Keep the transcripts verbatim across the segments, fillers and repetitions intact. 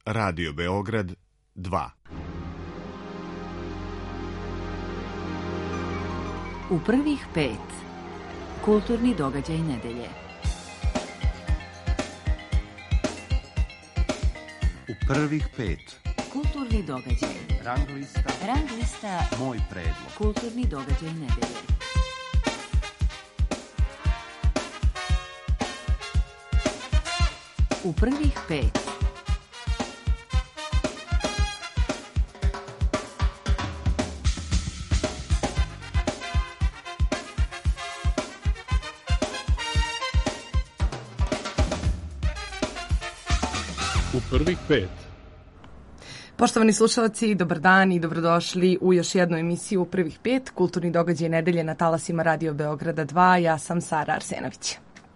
Radio Beograd dva. U prvih pet. Kulturni događaj nedelje. U prvih pet. Kulturni događaj. Rang lista. Rang lista. Moj predlog. Kulturni događaj nedelje. U prvih pet. U prvih pet. Poštovani slušalci, dobar dan i dobrodošli u još jednu emisiju U prvih pet, kulturni događaj nedelje na talasima Radio Beograda dva. Ja sam Sara Arsenović.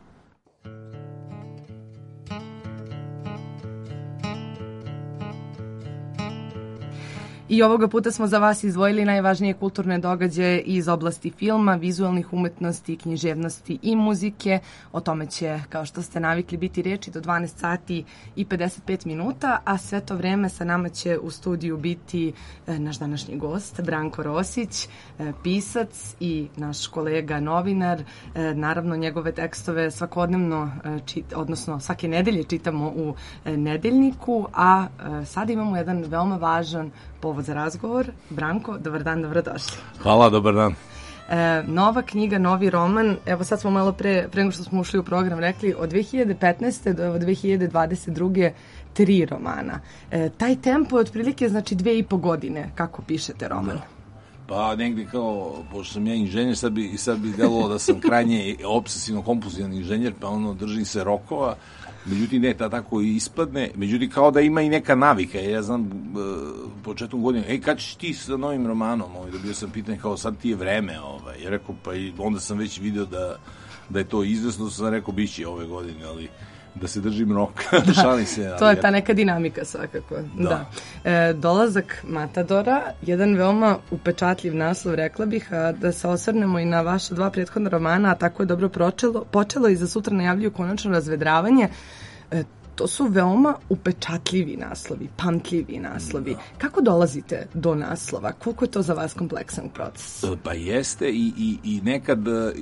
I ovoga puta smo za vas izdvojili najvažnije kulturne događaje iz oblasti filma, vizualnih umetnosti, književnosti i muzike. O tome će, kao što ste navikli, biti reči do dvanaest sati i pedeset pet minuta, a sve to vreme sa nama će u studiju biti e, naš današnji gost, Branko Rosić, e, pisac i naš kolega novinar. E, naravno, njegove tekstove svakodnevno, e, čit, odnosno svake nedelje čitamo u e, nedeljniku, a e, sada imamo jedan veoma važan povod za razgovor. Branko, dobar dan, dobrodošli. Hvala, dobar dan. E, nova knjiga, novi roman, evo sad smo malo pre, pre nego što smo ušli u program rekli, od dve hiljade petnaeste do dve hiljade dvadeset druge tri romana. E, taj tempo je otprilike, znači, dve i po godine, kako pišete roman. Da. Pa negdje kao, pošto sam ja inženjer, sad bi, sad bi delovalo da sam krajnje obsesivno-kompulzivan inženjer, pa ono, držim se rokova. Međutim, ne, ta tako ispadne. Međutim, kao da ima i neka navika. Ja znam, početkom godine, ej, kad ćeš ti sa novim romanom? Ovaj, dobio sam pitanje, kao, sad ti je vreme. Ovaj. Ja rekao, pa i onda sam već video da, da je to izvesno, sam rekao, bit će ove godine, ali da se držim roka, da šalim se. Ali, to je ta neka dinamika svakako. Da. da. E, dolazak Matadora, jedan veoma upečatljiv naslov, rekla bih, a da se osvrnemo i na vaša dva prethodna romana, a tako je dobro počelo, počelo i za sutra najavljuju konačno razvedravanje. E, to su veoma upečatljivi naslovi, pamtljivi naslovi. Da. Kako dolazite do naslova? Koliko je to za vas kompleksan proces? Pa jeste i, i, i nekad... E,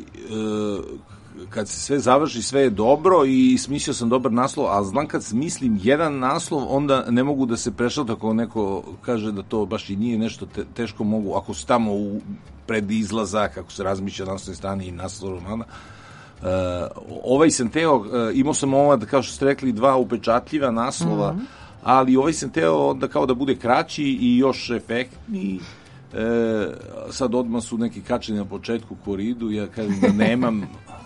kad se sve završi, sve je dobro i smislio sam dobar naslov, ali znam kad smislim jedan naslov, onda ne mogu da se prešalta ako neko kaže da to baš i nije nešto te, teško mogu, ako su tamo u pred izlazak, ako se razmišlja na naslovnoj strani i naslov romana. Uh, ovaj sam teo, uh, imao sam ova, kao što ste rekli, dva upečatljiva naslova, mm-hmm. ali ovaj sam teo da kao da bude kraći i još efektniji. E, sad odmah su neki kačeni na početku koridu, ja kažem da nemam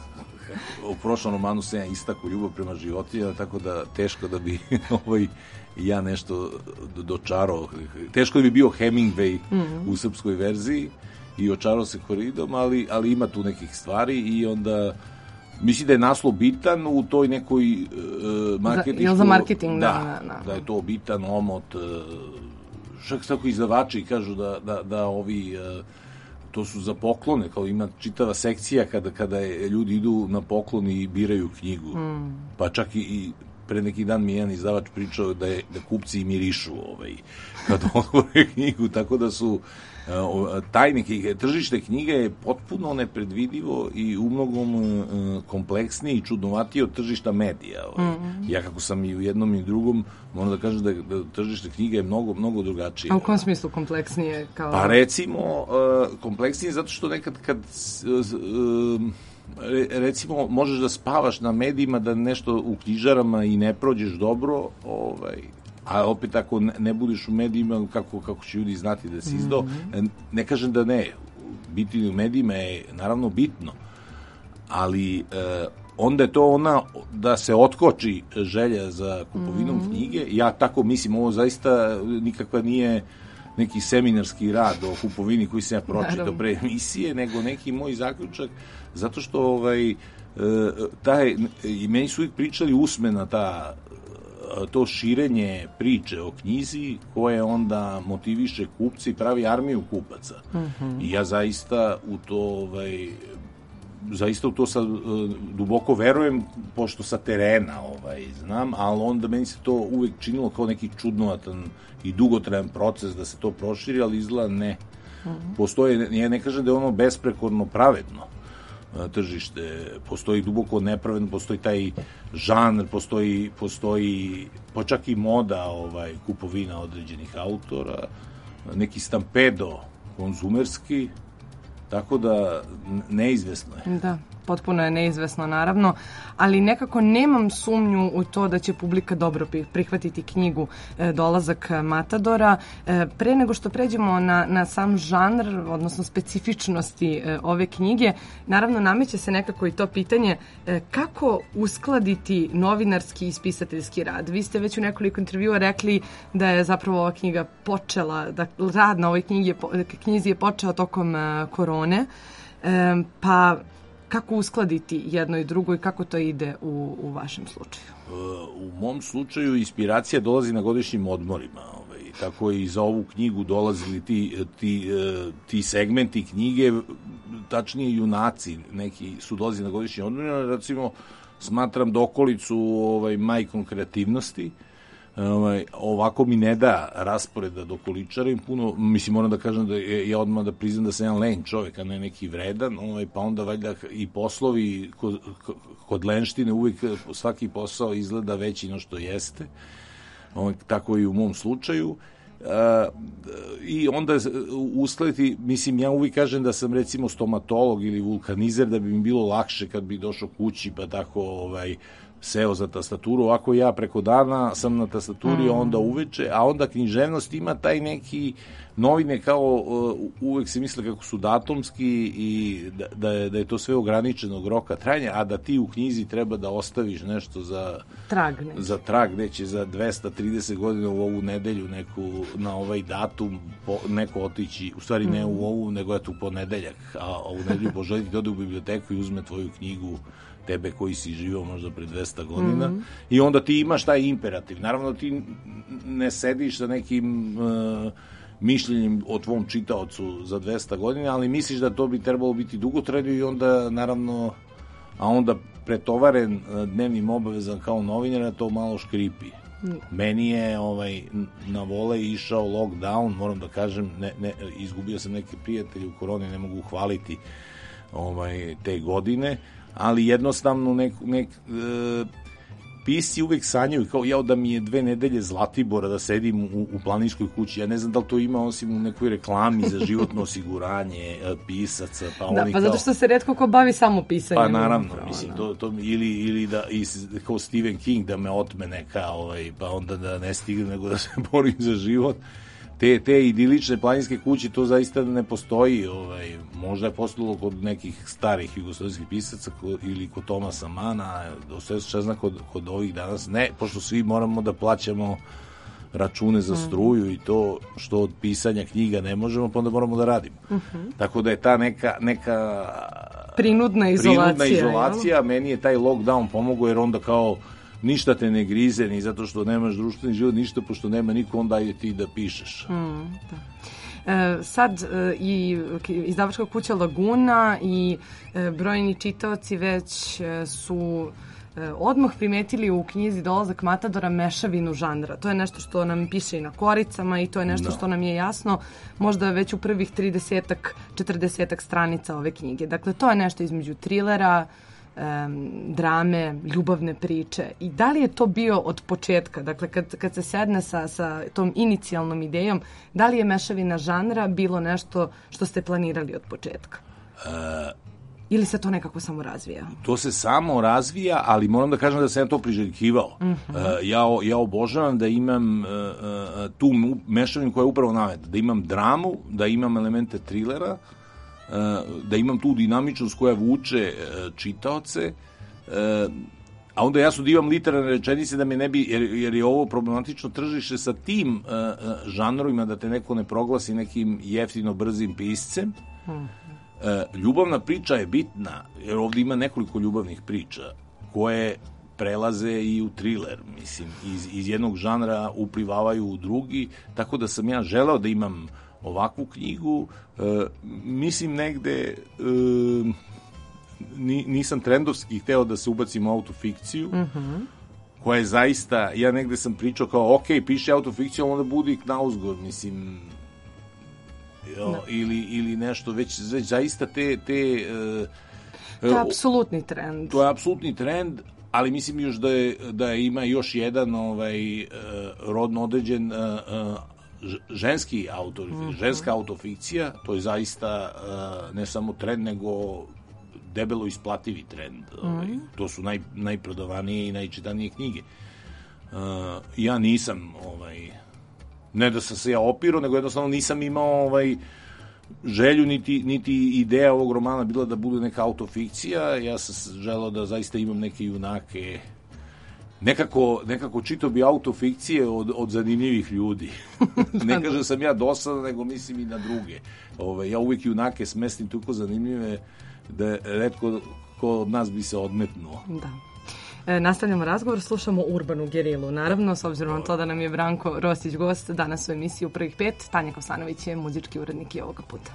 u prošlom romanu sam ja istakao ljubav prema životinjama, tako da teško da bi ovaj, ja nešto dočarao. Teško da bi bio Hemingway mm-hmm. u srpskoj verziji i očarao se koridom, ali, ali ima tu nekih stvari i onda mislim da je naslov bitan u toj nekoj uh, marketingu. Za, za marketing, da, da, da. Da je to bitan omot. Uh, čak tako izdavači kažu da, da, da ovi... Uh, to su za poklone, kao ima čitava sekcija kada, kada je, ljudi idu na poklon i biraju knjigu. Mm. Pa čak i, i pre neki dan mi je jedan izdavač pričao da, je, da kupci i mirišu ovaj, kada otvore knjigu, tako da su uh, taj neki, tržište knjige je potpuno nepredvidivo i umnogom uh, kompleksnije i čudnovatije od tržišta medija. Ovaj. Mm. Ja kako sam i u jednom i u drugom, moram da kažem da, da tržište knjiga je mnogo, mnogo drugačije. A u kom smislu kompleksnije? Kao... Pa recimo, uh, kompleksnije zato što nekad kad... Uh, recimo, možeš da spavaš na medijima, da nešto u knjižarama i ne prođeš dobro, ovaj, a opet ako ne, ne budeš u medijima, kako, kako će ljudi znati da si izdao, mm-hmm. ne kažem da ne, biti u medijima je naravno bitno, ali e, onda je to ona da se otkoči želja za kupovinom mm-hmm. knjige. Ja tako mislim, ovo zaista nikakva nije neki seminarski rad o kupovini koji sam ja pročitao pre emisije, nego neki moj zaključak, zato što ovaj, taj, i meni su uvijek pričali usmena ta, to širenje priče o knjizi koje onda motiviše kupce i pravi armiju kupaca. Mm-hmm. I ja zaista u to ovaj, zaista u to sad duboko verujem, pošto sa terena ovaj, znam, ali onda meni se to uvek činilo kao neki čudnovatan i dugotrajan proces da se to proširi, ali izgleda ne. Postoje, ja ne kažem da je ono besprekorno pravedno tržište, postoji duboko nepravedno, postoji taj žanr, postoji, postoji pa čak i moda ovaj, kupovina određenih autora, neki stampedo konzumerski, tako da neizvesno je. Da, potpuno je neizvesno naravno, ali nekako nemam sumnju u to da će publika dobro prihvatiti knjigu e, Dolazak Matadora. E, pre nego što pređemo na, na sam žanr, odnosno specifičnosti e, ove knjige, naravno nameće se nekako i to pitanje e, kako uskladiti novinarski i spisateljski rad. Vi ste već u nekoliko intervjua rekli da je zapravo ova knjiga počela, da rad na ovoj knjigi, knjizi je počeo tokom e, korone, e, pa kako uskladiti jedno i drugo i kako to ide u, u vašem slučaju? U mom slučaju inspiracija dolazi na godišnjim odmorima. Ovaj, tako i za ovu knjigu dolazili ti, ti, ti segmenti knjige, tačnije junaci, neki su dolazili na godišnjim odmorima. Recimo, smatram Dokolicu ovaj, majkom kreativnosti. Ovaj, ovako mi ne da rasporeda dokoličarim puno, mislim moram da kažem da je, ja odmah da priznam da sam jedan len čovek, a ne neki vredan, ovaj, pa onda valjda i poslovi kod, kod lenštine uvijek svaki posao izgleda veći no što jeste, ovaj, tako i u mom slučaju. Uh, i onda uskladiti, mislim ja uvijek kažem da sam recimo stomatolog ili vulkanizer da bi mi bilo lakše kad bi došao kući pa tako ovaj seo za tastaturu, ovako ja preko dana sam na tastaturi, mm. onda uveče, a onda književnost ima taj neki novine kao uh, uvek se misle kako su datumski i da, da, je, da je to sve ograničenog roka trajanja, a da ti u knjizi treba da ostaviš nešto za trag, za trag, neće za dvesta trideset godina u ovu nedelju neku, na ovaj datum po, neko otići, u stvari ne mm. u ovu, nego eto u ponedeljak, a ovu nedelju poželjeti da ode u biblioteku i uzme tvoju knjigu tebe koji si živao možda pre dvesta godina mm-hmm. i onda ti imaš taj imperativ. Naravno ti ne sediš sa nekim uh, mišljenjem o tvom čitaocu za dvesta godina, ali misliš da to bi trebalo biti dugotrajno i onda naravno, a onda pretovaren uh, dnevnim obavezan kao novinar, to malo škripi. Mm. Meni je ovaj, na vole išao lockdown, moram da kažem, ne, ne, izgubio sam neke prijatelje u koroni, ne mogu hvaliti ovaj, te godine, ali jednostavno nek, nek, e, pisci uvek sanjaju kao ja da mi je dve nedelje Zlatibora da sedim u, u planinskoj kući. Ja ne znam da li to ima osim u nekoj reklami za životno osiguranje pisaca. Pa da, oni pa kao, zato što se retko ko bavi samo pisanjem. Pa naravno, upravo, mislim, to, to, ili, ili da, i, kao Stephen King da me otmene kao, ovaj, pa onda da ne stignem nego da se borim za život. Te, te idilične planinske kuće, to zaista ne postoji, ovaj, možda je postojalo kod nekih starih jugoslovenskih pisaca kod, ili kod Tomasa Mana, sve se zna kod, kod ovih danas, ne, pošto svi moramo da plaćamo račune za struju i to što od pisanja knjiga ne možemo, pa onda moramo da radimo. Uh-huh. Tako da je ta neka, neka prinudna izolacija, prinudna izolacija meni je taj lockdown pomogao jer onda kao ništa te ne grize, ni zato što nemaš društveni život, ništa, pošto nema niko, onda je ti da pišeš. Mm, da. E, sad e, i izdavačka kuća Laguna i e, brojni čitaoci već e, su e, odmah primetili u knjizi Dolazak Matadora mešavinu žanra. To je nešto što nam piše i na koricama i to je nešto no. što nam je jasno možda već u prvih tridesetak, četrdesetak stranica ove knjige. Dakle, to je nešto između trilera, Um, drame, ljubavne priče. I da li je to bio od početka? Dakle, kad, kad se sedne sa, sa tom inicijalnom idejom, da li je mešavina žanra bilo nešto što ste planirali od početka? Uh, Ili se to nekako samo razvija? To se samo razvija, ali moram da kažem da sam ja to priželjkivao. Uh-huh. Uh, ja, ja obožavam da imam uh, uh, tu mešavinu koja je upravo naveta. Da imam dramu, da imam elemente trilera, da imam tu dinamičnost koja vuče čitaoce, a onda ja su da imam literarne rečenice da me ne bi, jer, jer je ovo problematično tržište sa tim žanrovima da te neko ne proglasi nekim jeftino brzim piscem. Ljubavna priča je bitna, jer ovdje ima nekoliko ljubavnih priča koje prelaze i u thriller, mislim, iz, iz jednog žanra uplivavaju u drugi, tako da sam ja želeo da imam ovakvu knjigu, e, mislim negde e, ni, nisam trendovski hteo da se ubacim u autofikciju, mm-hmm. koja je zaista, ja negde sam pričao kao, ok, piše autofikciju, ali onda budi Knausgård, mislim, jo, no. ili, ili nešto, već, već zaista te... te uh, to je apsolutni trend. To je apsolutni trend, ali mislim još da, je, da je ima još jedan ovaj, uh, rodno određen uh, uh, ženski autor, mm-hmm. ženska autofikcija, to je zaista uh, ne samo trend, nego debelo isplativi trend. Mm-hmm. Ovaj, to su naj, najprodavanije i najčitanije knjige. Uh, ja nisam, ovaj, ne da sam se ja opirao, nego jednostavno nisam imao ovaj, želju, niti, niti ideja ovog romana bila da bude neka autofikcija. Ja sam želeo da zaista imam neke junake. Nekako, nekako čitao bi autofikcije od, od zanimljivih ljudi. Ne kažem sam ja dosadan, nego mislim i na druge. Ove, ja uvijek junake smestim toliko zanimljive da retko ko od nas bi se odmetnuo. Da. E, nastavljamo razgovor, slušamo Urbanu gerilu. Naravno, s obzirom na to da nam je Branko Rosić gost danas u emisiji U prvih pet, Tanja Kosanović je muzički urednik i ovoga puta.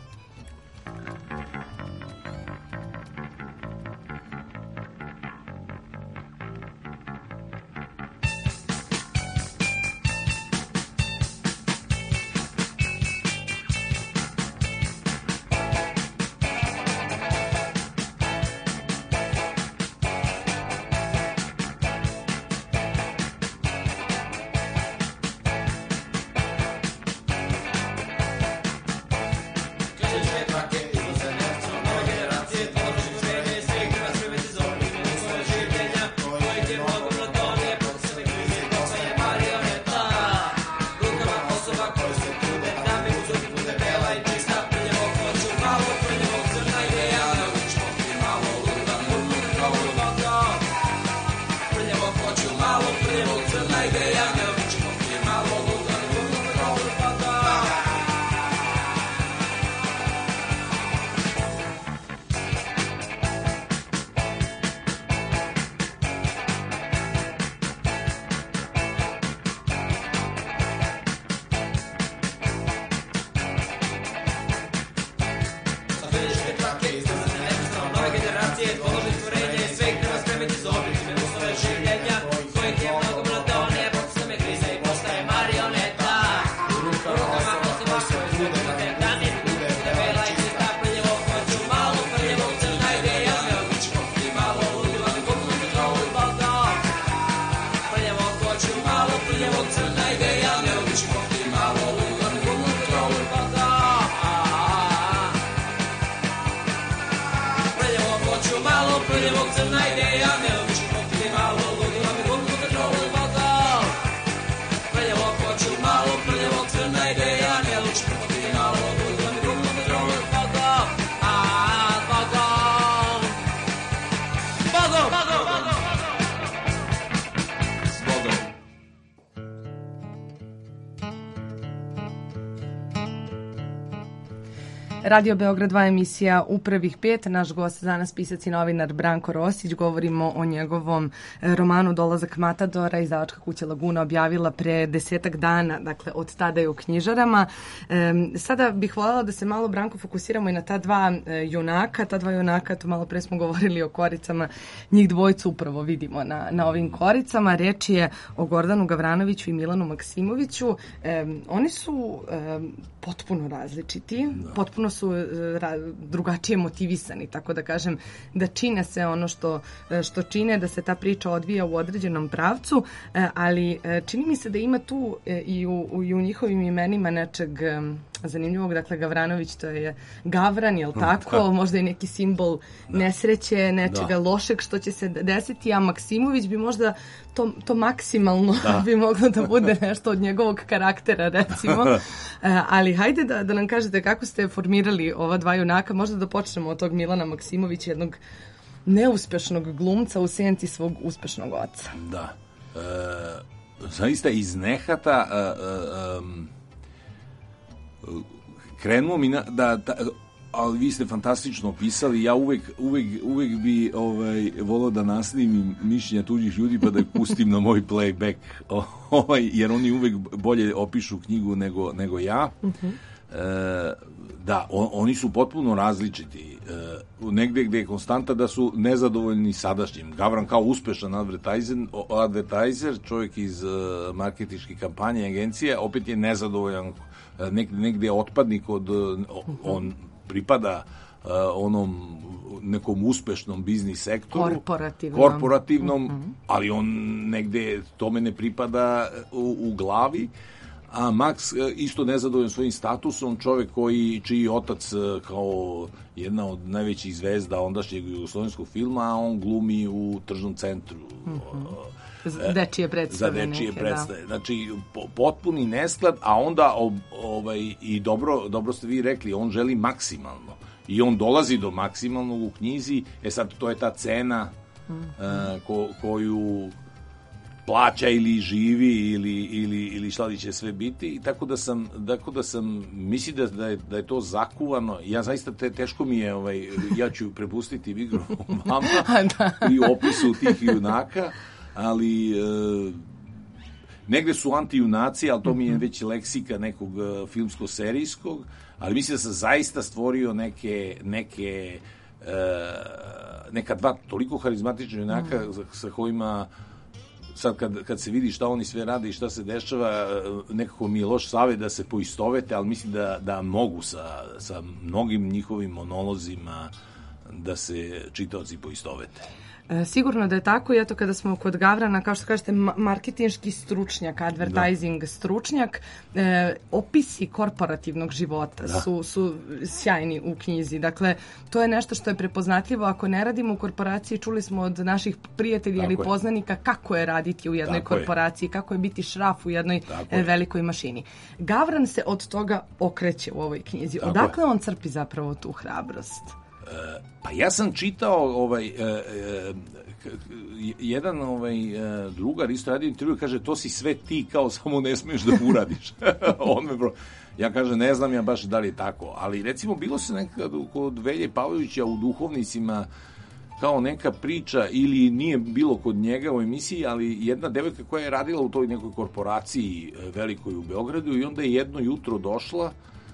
Radio Beograd dva emisija U prvih pet. Naš gost danas pisac i novinar Branko Rosić. Govorimo o njegovom romanu Dolazak Matadora. Izdavačka kuća Laguna objavila pre desetak dana, dakle od tada je u knjižarama. E, sada bih voljela da se malo, Branko, fokusiramo i na ta dva e, junaka. Ta dva junaka, to malo pre smo govorili o koricama, njih dvojicu upravo vidimo na, na ovim koricama. Reč je o Gordanu Gavranoviću i Milanu Maksimoviću. E, oni su e, potpuno različiti, da. potpuno su drugačije motivisani, tako da kažem, da čine se ono što, što čine, da se ta priča odvija u određenom pravcu, ali čini mi se da ima tu i u, i u njihovim imenima nečeg zanimljivog. Dakle, Gavranović, to je Gavran, jel tako? Da. Možda i neki simbol da. nesreće, nečega da. lošeg što će se desiti, a Maksimović bi možda to, to maksimalno da. bi moglo da bude nešto od njegovog karaktera, recimo. Ali hajde da, da nam kažete kako ste formirali ova dva junaka. Možda da počnemo od tog Milana Maksimovića, jednog neuspešnog glumca u senci svog uspešnog oca. Da. E, zaista iz nehata e, e, um, krenuo mi na, da, da, ali vi ste fantastično opisali. Ja uvek, uvek, uvek bi ovaj, volao da naslidim mišljenja tuđih ljudi pa da ih pustim na moj playback, ovaj, jer oni uvek bolje opišu knjigu nego, nego ja. Uh-huh. E, da, on, oni su potpuno različiti. E, negde gde je konstanta da su nezadovoljni sadašnjim. Gavran kao uspešan advertiser, advertiser čovjek iz uh, marketinških kampanje agencije, opet je nezadovoljan, negde, negde je otpadnik od, on pripada uh, onom nekom uspešnom biznis sektoru. Korporativnom. Korporativnom, uh-huh. ali on negde tome ne pripada u, u glavi. A Max isto nezadovoljan svojim statusom, čovjek koji, čiji otac kao jedna od najvećih zvezda ondašnjeg jugoslovenskog filma, a on glumi u tržnom centru. Mm-hmm. Za dečije predstave. Za dečije neke, predstave. Da. Znači, potpuni nesklad, a onda ovaj, i dobro, dobro ste vi rekli, on želi maksimalno. I on dolazi do maksimalnog u knjizi, e sad to je ta cena mm-hmm. uh, ko, koju plaća ili živi ili, ili, ili šta li će sve biti, i tako da sam, tako da sam mislim da, da, je, da je to zakuvano. Ja zaista te, teško mi je, ovaj, ja ću prepustiti igru vama i opisu tih junaka, ali e, negde su antijunaci, ali to mi je već leksika nekog e, filmsko-serijskog, ali mislim da sam zaista stvorio neke, neke e, neka dva toliko harizmatična junaka mm. sa kojima sad kad, kad se vidi šta oni sve rade i šta se dešava, nekako mi je loš savjet da se poistovete, ali mislim da, da mogu sa, sa mnogim njihovim monolozima da se čitaoci poistovete. E, sigurno da je tako, i eto kada smo kod Gavrana, kao što kažete, marketinški stručnjak, advertising da. stručnjak, e, opisi korporativnog života da. su, su sjajni u knjizi. Dakle, to je nešto što je prepoznatljivo. Ako ne radimo u korporaciji, čuli smo od naših prijatelja tako ili poznanika kako je raditi u jednoj tako korporaciji, je. kako je biti šraf u jednoj e, velikoj mašini. Gavran se od toga okreće u ovoj knjizi. Tako Odakle je. on crpi zapravo tu hrabrost? Pa ja sam čitao ovaj e, e, jedan ovaj e, drugar isto radio intervju, kaže to si sve ti, kao samo ne smiješ da uradiš. On me bro, ja kaže ne znam ja baš da li je tako, ali recimo bilo se nekad kod Velje Pavlovića u Duhovnicima kao neka priča, ili nije bilo kod njega u emisiji, ali jedna devojka koja je radila u toj nekoj korporaciji velikoj u Beogradu, i onda je jedno jutro došla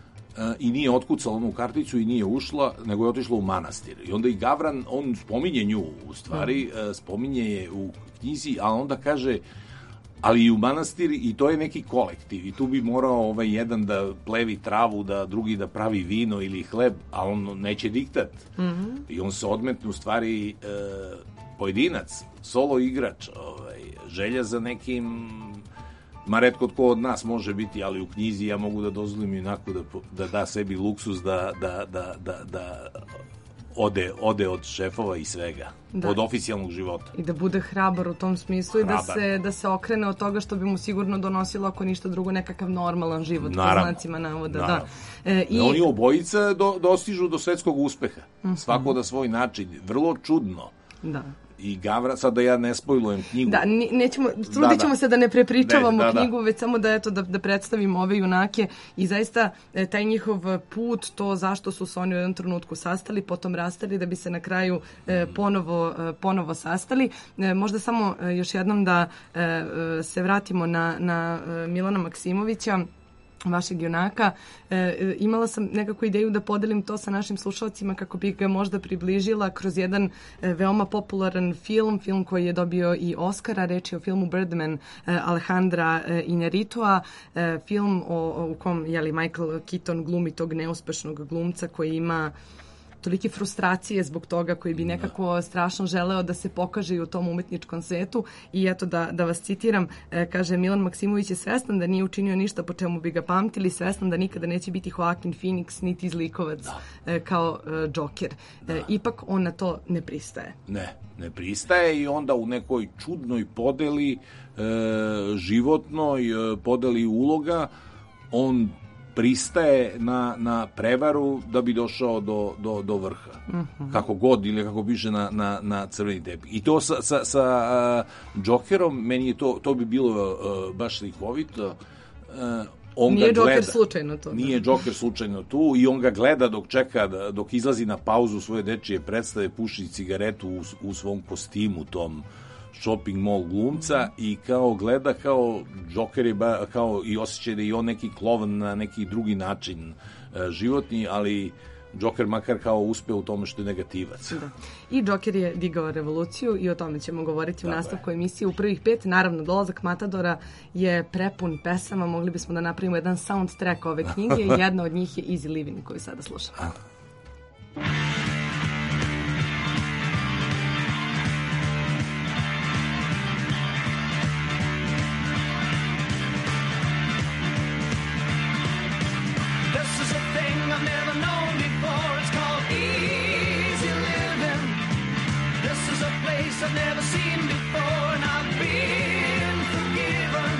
i nije otkucala onu karticu i nije ušla, nego je otišla u manastir. I onda i Gavran, on spominje nju u stvari, mm. spominje je u knjizi, a onda kaže, ali i u manastir, i to je neki kolektiv, i tu bi morao ovaj jedan da plevi travu, da drugi da pravi vino ili hleb, a on neće diktat. Mm-hmm. I on se odmetne u stvari e, pojedinac, solo igrač, ovaj, želja za nekim, ma retko tko od nas može biti, ali u knjizi ja mogu da dozvolim inako da, da da sebi luksus da, da, da, da, da ode, ode od šefova i svega, da. od oficijalnog života. I da bude hrabar u tom smislu hrabar. i da se, da se okrene od toga što bi mu sigurno donosilo, ako ništa drugo, nekakav normalan život, po znacima navoda. Da. E, i... Oni obojica do, dostižu do svetskog uspeha, uh-huh. svako da svoj način, vrlo čudno. Da. I Gavra, sad da ja ne spojlujem knjigu. Da, nećemo, trudit ćemo da, da. se da ne prepričavamo ne, da, knjigu, da. već samo da, eto, da, da predstavimo ove junake i zaista taj njihov put, to zašto su se oni u jednom trenutku sastali, potom rastali, da bi se na kraju eh, ponovo, eh, ponovo sastali. Eh, možda samo eh, još jednom da eh, se vratimo na, na eh, Milana Maksimovića, vašeg junaka. E, imala sam nekako ideju da podelim to sa našim slušalcima kako bi ga možda približila kroz jedan e, veoma popularan film, film koji je dobio i Oscara, reč je o filmu Birdman e, Alejandra e, Iñárritua, e, film o, o, u kom jeli, Michael Keaton glumi tog neuspešnog glumca koji ima tolike frustracije zbog toga, koji bi nekako strašno želeo da se pokaže i u tom umetničkom svetu. I eto da, da vas citiram, e, kaže, Milan Maksimović je svestan da nije učinio ništa po čemu bi ga pamtili, svestan da nikada neće biti Joaquin Phoenix niti zlikovac e, kao e, Joker. E, ipak on na to ne pristaje. Ne, ne pristaje, i onda u nekoj čudnoj podeli, e, životnoj e, podeli uloga, on pristaje na, na prevaru da bi došao do, do, do vrha. Uh-huh. Kako god, ili kako piše na, na, na crveni tepih. I to sa, sa, sa uh, Jokerom, meni je to, to bi bilo uh, baš slikovito. Uh, on nije ga Joker gleda, slučajno to. Nije Joker slučajno tu, i on ga gleda dok čeka, dok izlazi na pauzu svoje dečije predstave, puši cigaretu u, u svom kostimu tom, shopping mall glumca i kao gleda kao Joker je ba, kao i osjeća da i on neki klovan na neki drugi način e, životni, ali Joker makar kao uspeo u tome što je negativac. Da. I Joker je digao revoluciju i o tome ćemo govoriti u Tako nastavku emisije u prvih pet. Naravno, dolazak Matadora je prepun pesama. Mogli bismo da napravimo jedan soundtrack ove knjige i jedna od njih je Easy Living koju sada slušamo. I've never seen before, and I've been forgiven.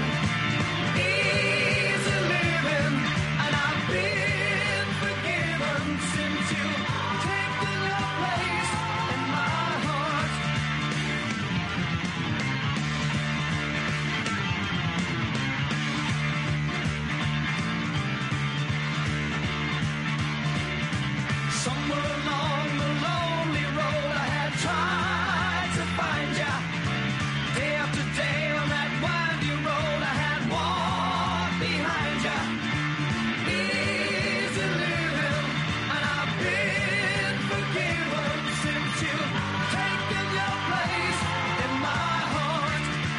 Easy living, and I've been forgiven since you've taken your place in my heart. Somewhere along the lonely road I had tried to find ya. Day after day on that winding road I had walked behind ya. Easy living, and I've been forgiven since you've taken your place in my heart.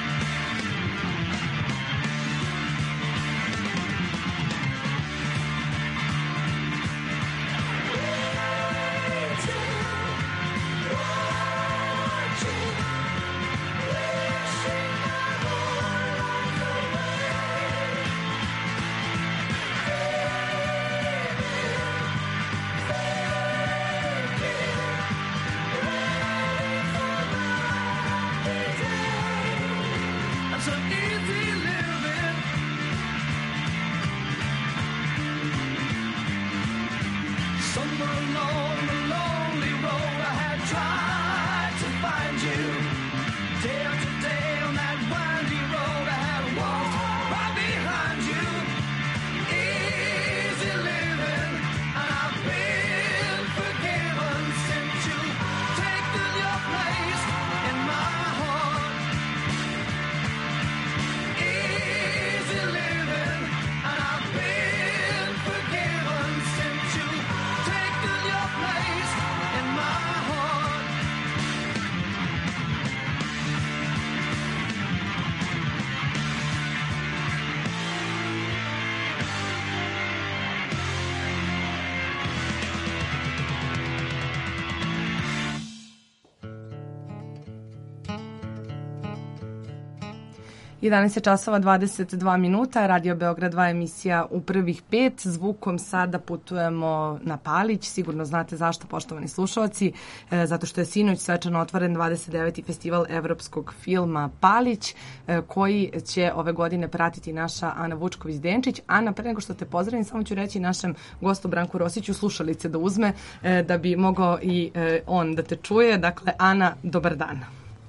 So easy living. Somewhere along the lonely road I had tried to find you. Day after day on that winding road I had walked right behind you. Easy living, and I've been forgiven since you've taken your place in my heart. Easy living, and I've been forgiven since you've taken your place in my heart. jedanaest časova dvadeset dva minuta, Radio Beograd dva emisija u prvih pet. Zvukom sada putujemo na Palić. Sigurno znate zašto, poštovani slušalci, e, zato što je sinoć svečano otvoren dvadeset deveti festival evropskog filma Palić, e, koji će ove godine pratiti naša Ana Vučković-Denčić. Ana, pre nego što te pozdravim, samo ću reći našem gostu Branku Rosiću slušalice da uzme, e, da bi mogao i e, on da te čuje. Dakle, Ana, dobar dan.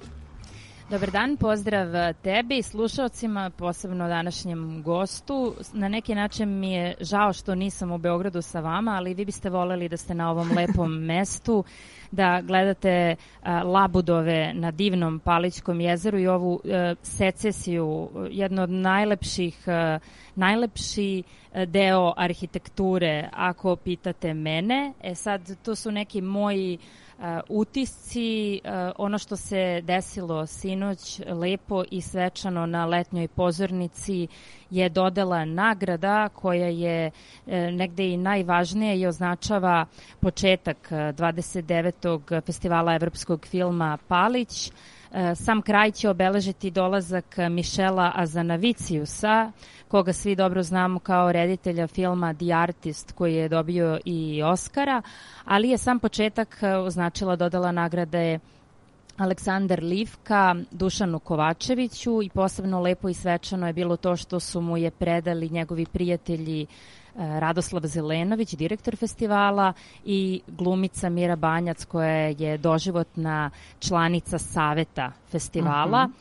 Dobar dan, pozdrav tebi i slušalcima, posebno današnjem gostu. Na neki način mi je žao što nisam u Beogradu sa vama, ali vi biste voljeli da ste na ovom lepom mestu, da gledate a, labudove na divnom Palićkom jezeru i ovu a, secesiju, jedno od najlepših, a, najlepši deo arhitekture, ako pitate mene. E sad, to su neki moji Uh, utisci, uh, ono što se desilo sinoć lepo i svečano na letnjoj pozornici je dodela nagrada koja je uh, negde i najvažnija i označava početak uh, dvadeset devetog festivala evropskog filma Palić. Uh, sam kraj će obeležiti dolazak Mišela Azanaviciusa, koga svi dobro znamo kao reditelja filma The Artist, koji je dobio i Oscara, ali je sam početak označila dodala nagrade Aleksandar Livka, Dušanu Kovačeviću i posebno lepo i svečano je bilo to što su mu je predali njegovi prijatelji Radoslav Zelenović, direktor festivala, i glumica Mira Banjac, koja je doživotna članica saveta festivala. Uh-huh.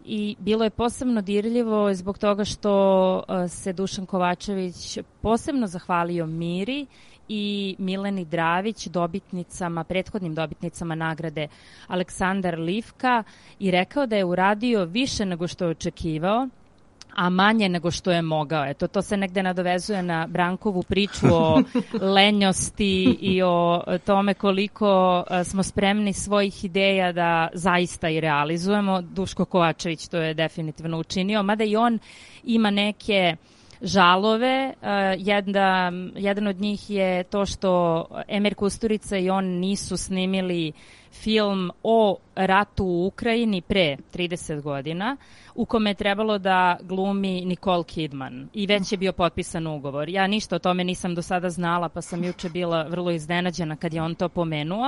i bilo je posebno dirljivo zbog toga što uh, se Dušan Kovačević posebno zahvalio Miri i Mileni Dravić, dobitnicama, prethodnim dobitnicama nagrade Aleksandar Livka, i rekao da je uradio više nego što je očekivao, a manje nego što je mogao. Eto, to se negde nadovezuje na Brankovu priču o lenjosti i o tome koliko smo spremni svojih ideja da zaista i realizujemo. Duško Kovačević to je definitivno učinio, mada i on ima neke žalove. Jedna, jedan od njih je to što Emir Kusturica i on nisu snimili film o ratu u Ukrajini pre trideset godina, u kome je trebalo da glumi Nicole Kidman i već je bio potpisan ugovor. Ja ništa o tome nisam do sada znala, pa sam juče bila vrlo iznenađena kad je on to pomenuo.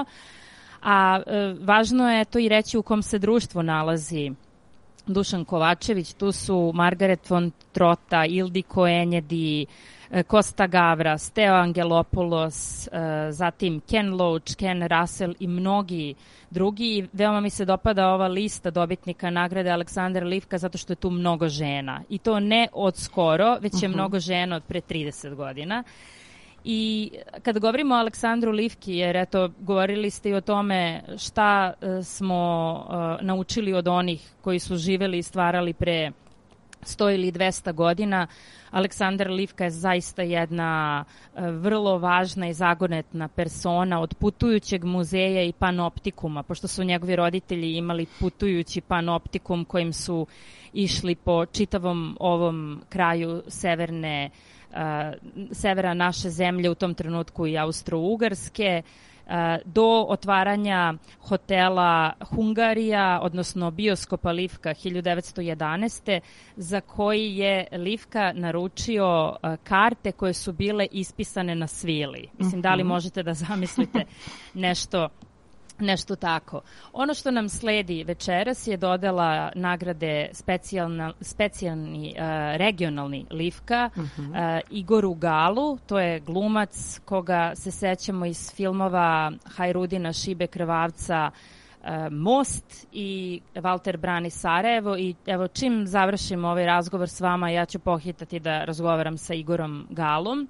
A e, važno je to i reći u kom se društvu nalazi Dušan Kovačević. Tu su Margaret von Trota, Ildiko Enjedi, Kosta Gavras, Teo Angelopoulos, zatim Ken Loach, Ken Russell i mnogi drugi. Veoma mi se dopada ova lista dobitnika nagrade Aleksandar Livka zato što je tu mnogo žena. I to ne od skoro, već je uh-huh. mnogo žena od pre trideset godina. I kad govorimo o Aleksandru Livki, jer eto, govorili ste i o tome šta uh, smo uh, naučili od onih koji su živeli i stvarali pre sto ili dvesta godina, Aleksandar Livka je zaista jedna uh, vrlo važna i zagonetna persona, od putujućeg muzeja i panoptikuma, pošto su njegovi roditelji imali putujući panoptikum kojim su išli po čitavom ovom kraju severne Uh, severa naše zemlje, u tom trenutku i Austro-Ugarske, uh, do otvaranja hotela Hungarija, odnosno bioskopa Livka hiljadu devetsto jedanaeste. za koji je Livka naručio uh, karte koje su bile ispisane na svili. Mislim, da li možete da zamislite nešto Nešto tako. Ono što nam sledi večeras je dodala nagrade specijalna, specijalni uh, regionalni Livka uh-huh. uh, Igoru Galu, to je glumac koga se sećamo iz filmova Hajrudina Šibe Krvavca, uh, Most i Valter brani Sarajevo. I evo, čim završimo ovaj razgovor s vama, ja ću pohitati da razgovaram sa Igorom Galom.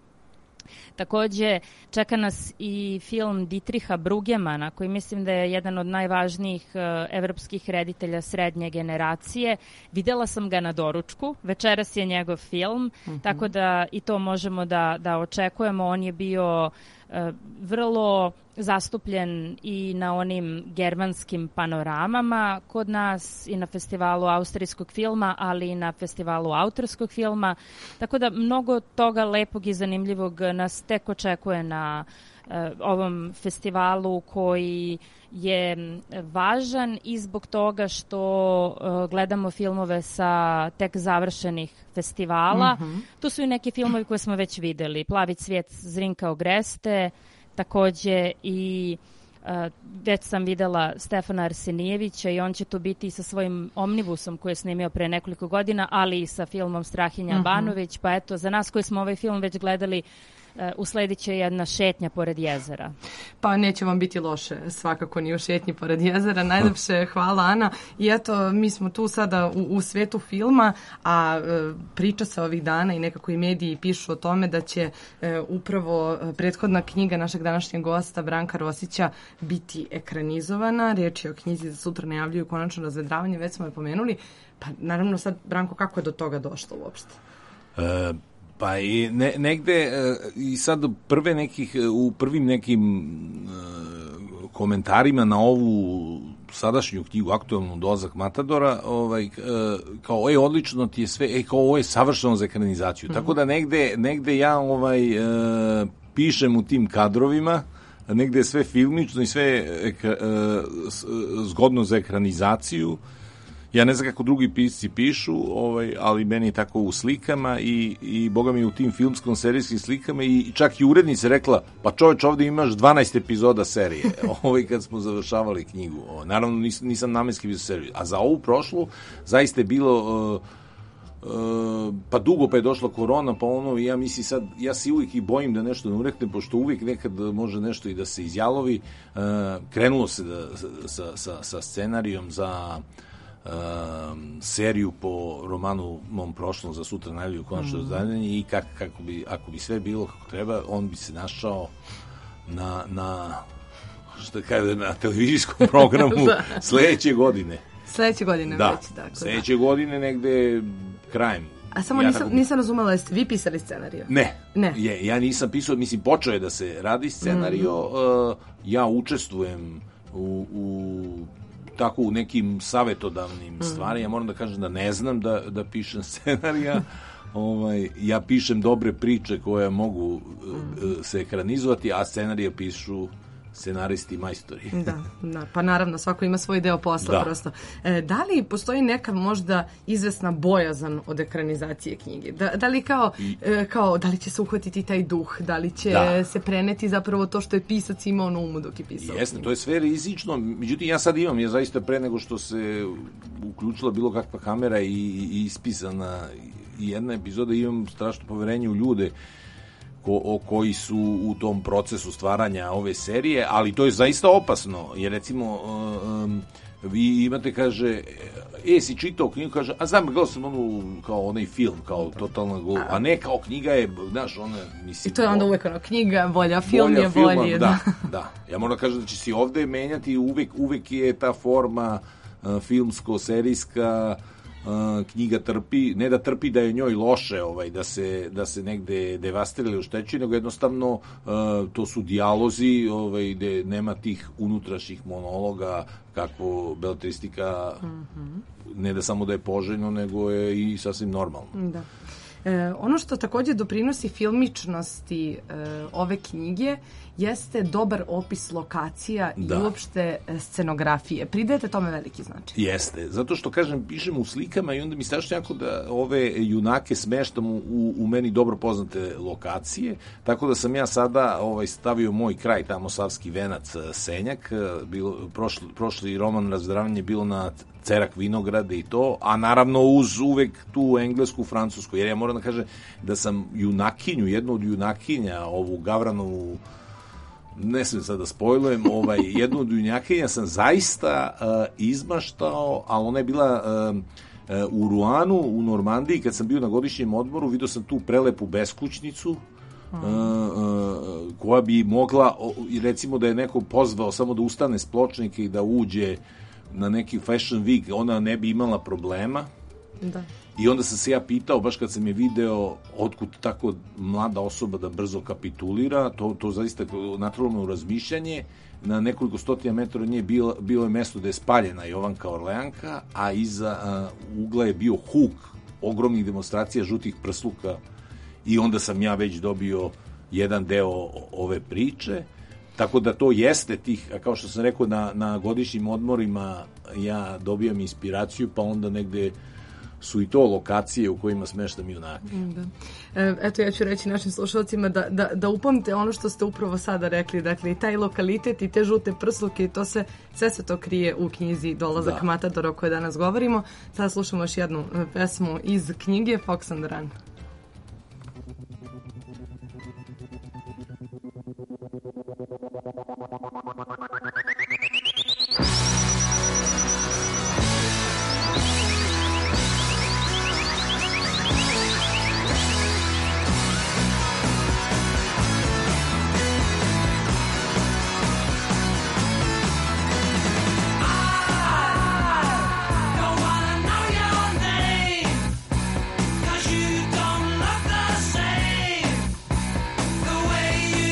Takođe, čeka nas i film Dietricha Brugemana, koji mislim da je jedan od najvažnijih uh, evropskih reditelja srednje generacije. Videla sam ga na doručku, večeras je njegov film, uh-huh. tako da i to možemo da, da očekujemo. On je bio uh, vrlo zastupljen i na onim germanskim panoramama kod nas i na festivalu austrijskog filma, ali i na festivalu autorskog filma. Tako da mnogo toga lepog i zanimljivog nas tek očekuje na uh, ovom festivalu, koji je važan i zbog toga što uh, gledamo filmove sa tek završenih festivala. Mm-hmm. Tu su i neki filmovi koje smo već videli. Plavi cvijet Zrinka Ogreste, takođe i uh, već sam videla Stefana Arsenijevića i on će tu biti sa svojim Omnibusom koji je snimio pre nekoliko godina, ali i sa filmom Strahinja uh-huh. Banović, pa eto, za nas koji smo ovaj film već gledali, Uh, usledit će jedna šetnja pored jezera. Pa neće vam biti loše, svakako ni u šetnji pored jezera. Najlepše hvala, Ana. I eto, mi smo tu sada u, u svetu filma, a e, priča se ovih dana i nekako i mediji pišu o tome da će e, upravo prethodna knjiga našeg današnjeg gosta Branka Rosića biti ekranizovana. Riječ je o knjizi za sutra najavljuju konačno razvedravanje, već smo je pomenuli. Pa naravno sad, Branko, kako je do toga došlo uopšte? E... Pa i ne, negde i sad prve nekih, u prvim nekim uh, komentarima na ovu sadašnju knjigu, aktualnu Dozak Matadora, ovaj, uh, kao, e, odlično ti je sve, e, kao, ovo je savršeno za ekranizaciju. Mm-hmm. Tako da negde, negde ja ovaj, uh, pišem u tim kadrovima, negde je sve filmično i sve uh, zgodno za ekranizaciju. Ja ne znam kako drugi pisci pišu, ovaj, ali meni je tako u slikama i, i boga mi u tim filmskom serijskim slikama i čak i urednica rekla, pa čoveč, ovdje imaš dvanaest epizoda serije, ovaj, kad smo završavali knjigu. O, naravno nisam, nisam namenski bio seriju. A za ovu prošlu zaista je bilo uh, uh, pa dugo pa je došla korona, pa ono, ja mislim sad, ja se uvijek i bojim da nešto ne ureknem, pošto uvijek nekad može nešto i da se izjalovi. Uh, krenulo se da, sa, sa, sa scenarijom za um, seriju po romanu mom prošlom za sutra najavljuju konačno izdanje i kak, kako bi, ako bi sve bilo kako treba, on bi se našao na, na što kaže, na televizijskom programu sledeće godine. Sledeće godine Da, već, dakle. sledeće godine negde krajem. A samo Ja nisam, tako- nisam razumela, jeste vi pisali scenariju? Ne, Ne. Je, ja nisam pisao, mislim, počeo je da se radi scenario, uh, ja učestvujem u, u tako u nekim savetodavnim stvarima, ja moram da kažem da ne znam da, da pišem scenarija, ovaj, ja pišem dobre priče koje mogu uh, uh, se ekranizovati, a scenarije pišu scenaristi i majstori. Da, da, pa naravno svako ima svoj deo posla Da. prosto. E, da li postoji neka možda izvesna bojazan od ekranizacije knjige? Da, da li kao, e, kao, da li će se uhvatiti taj duh? Da li će Da. se preneti zapravo to što je pisac imao na umu dok je pisao? Jeste, to je sve rizično, međutim ja sad imam, ja zaista pre nego što se uključila bilo kakva kamera i, i ispisana i jedna epizoda, imam strašno poverenje u ljude ko, o, koji su u tom procesu stvaranja ove serije, ali to je zaista opasno, jer recimo um, vi imate, kaže, e, si čitao knjigu, kaže, a znam, gledao sam onu, kao onaj film, kao totalno gol, a ne, kao knjiga je, znaš, ona, mislim... I to je onda uvek ono, knjiga bolja, film bolja je filma, bolji. Da, da. Ja moram da kažem da će se i ovde menjati, uvek, uvek je ta forma uh, filmsko-serijska, uh, knjiga trpi, ne da trpi da je njoj loše, ovaj, da se, da se negde devastira ili oštećuje, nego jednostavno uh, to su dijalozi, ovaj, gde nema tih unutrašnjih monologa, kakvo beletristika, mm-hmm. ne da samo da je poželjno, nego je i sasvim normalno. Da. E, ono što takođe doprinosi filmičnosti e, ove knjige jeste dobar opis lokacija i Da. uopšte e, scenografije. Pridajete tome veliki značaj. Jeste, zato što, kažem, pišem u slikama i onda mi strašno jako da ove junake smeštam u, u meni dobro poznate lokacije, tako da sam ja sada ovaj, stavio moj kraj, tamo Savski venac, Senjak, bilo, prošli, prošli roman Razvedravanje je bilo na Cerak vinograde i to, a naravno uz uvek tu englesku, francusku, jer ja moram da kažem da sam junakinju, jednu od junakinja, ovu Gavranovu, ne smijem sad da spojlujem, ovaj, jednu od junakinja sam zaista uh, izmaštao, ali ona je bila uh, uh, u Ruanu, u Normandiji, kad sam bio na godišnjem odmoru, vidio sam tu prelepu beskućnicu, Uh, uh, koja bi mogla, o, recimo da je neko pozvao samo da ustane s pločnika i da uđe na neki fashion week, ona ne bi imala problema. Da. I onda sam se ja pitao, baš kad sam je video otkud tako mlada osoba da brzo kapitulira, to, to zaista natralo u razmišljanje. Na nekoliko stotina metara od nje bilo, bilo je mesto da je spaljena Jovanka Orleanka, a iza uh, ugla je bio huk ogromnih demonstracija žutih prsluka i onda sam ja već dobio jedan deo ove priče. Tako da to jeste tih, kao što sam rekao, na, na godišnjim odmorima ja dobijam inspiraciju, pa onda negde su i to lokacije u kojima smeštam junake. Da. E, eto, ja ću reći našim slušalcima da, da, da upamte ono što ste upravo sada rekli, dakle, i taj lokalitet i te žute prsluke i to se, sve se to krije u knjizi Dolazak Da. Matadora o kojoj danas govorimo. Sada slušamo još jednu e, pesmu iz knjige Fox on the Run. Don't wanna know your name, 'cause you don't look the same, the way you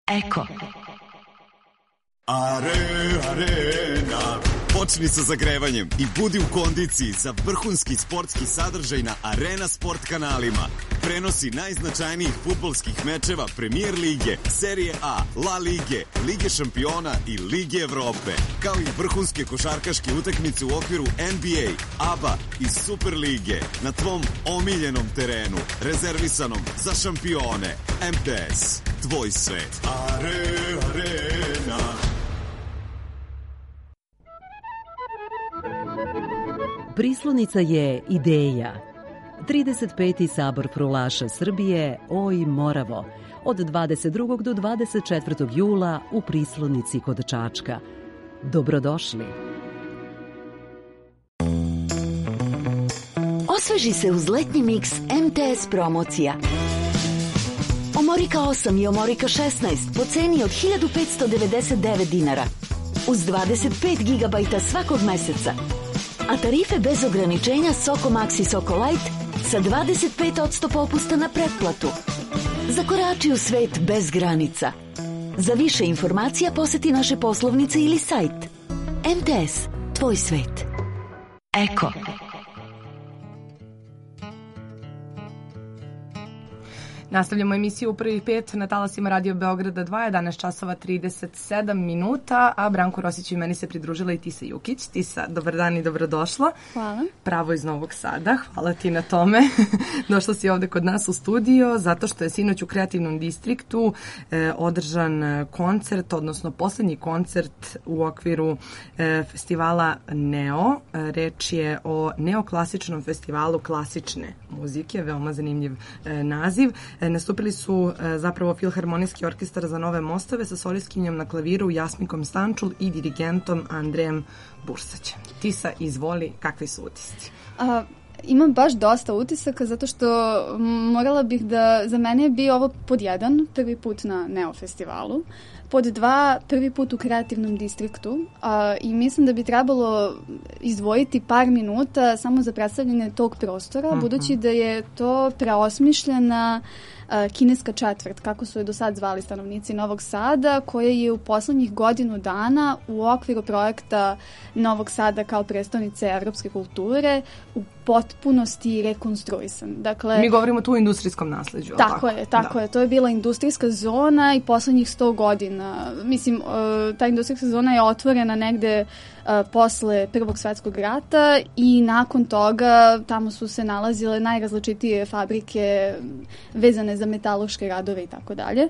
Eko. Are, arena. Počni sa zagrevanjem i budi u kondiciji za vrhunski sportski sadržaj na Arena Sport kanalima. Prenosi najznačajnijih fudbalskih mečeva Premier lige, Serije A, La Lige, Lige šampiona i Lige Evrope, kao i vrhunske košarkaške utakmice u okviru N B A, A B A i Super lige na tvom omiljenom terenu, rezervisanom za šampione. M T S, tvoj svet. Are, arena. Prislonica je ideja. trideset peti sabor prulaša Srbije Oj Moravo od dvadeset drugog do dvadeset četvrtog jula u Prislonici kod Čačka. Dobrodošli. Osveži se uz letnji miks M T S promocija. Omorika osam i Omorika šesnaest po ceni od hiljadu petsto devedeset devet dinara. Uz dvadeset pet gigabajta svakog meseca. A tarife bez ograničenja Soko Max i Soko Light sa dvadeset pet posto popusta na pretplatu. Zakorači u svet bez granica. Za više informacija poseti naše poslovnice ili sajt. M T S, tvoj svet. Eko. Nastavljamo emisiju u prvi pet na talasima Radio Beograda dva, jedanaest časova trideset sedam minuta, a Branko Rosić i meni se pridružila i Tisa Jukić. Tisa, dobar dan i dobrodošla. Hvala. Pravo iz Novog Sada, hvala ti na tome. Došla si ovde kod nas u studio zato što je sinoć u Kreativnom distriktu eh, održan koncert, odnosno poslednji koncert u okviru eh, festivala Neo. Eh, reč je o neoklasičnom festivalu klasične muzike, veoma zanimljiv eh, naziv. Nastupili su zapravo Filharmonijski orkestar za Nove Mostove sa solistkinjom na klaviru Jasminkom Stančul i dirigentom Andrejem Bursaćem. Tisa, izvoli, kakvi su utisci? A, imam baš dosta utisaka zato što morala bih da, za mene je bio ovo pod jedan, prvi put na Neo festivalu, pod dva, prvi put u Kreativnom distriktu a, i mislim da bi trebalo izdvojiti par minuta samo za predstavljanje tog prostora, mm-hmm. budući da je to preosmišljena a, kineska četvrt, kako su je do sad zvali stanovnici Novog Sada, koja je u poslednjih godinu dana u okviru projekta Novog Sada kao prestonice evropske kulture u potpunosti rekonstruisan. Dakle, mi govorimo tu o industrijskom nasleđu. Tako, tako je, tako da. je. To je bila industrijska zona i poslednjih sto godina. Mislim, ta industrijska zona je otvorena negde posle Prvog svetskog rata i nakon toga tamo su se nalazile najrazličitije fabrike vezane za metaloške radove i tako dalje.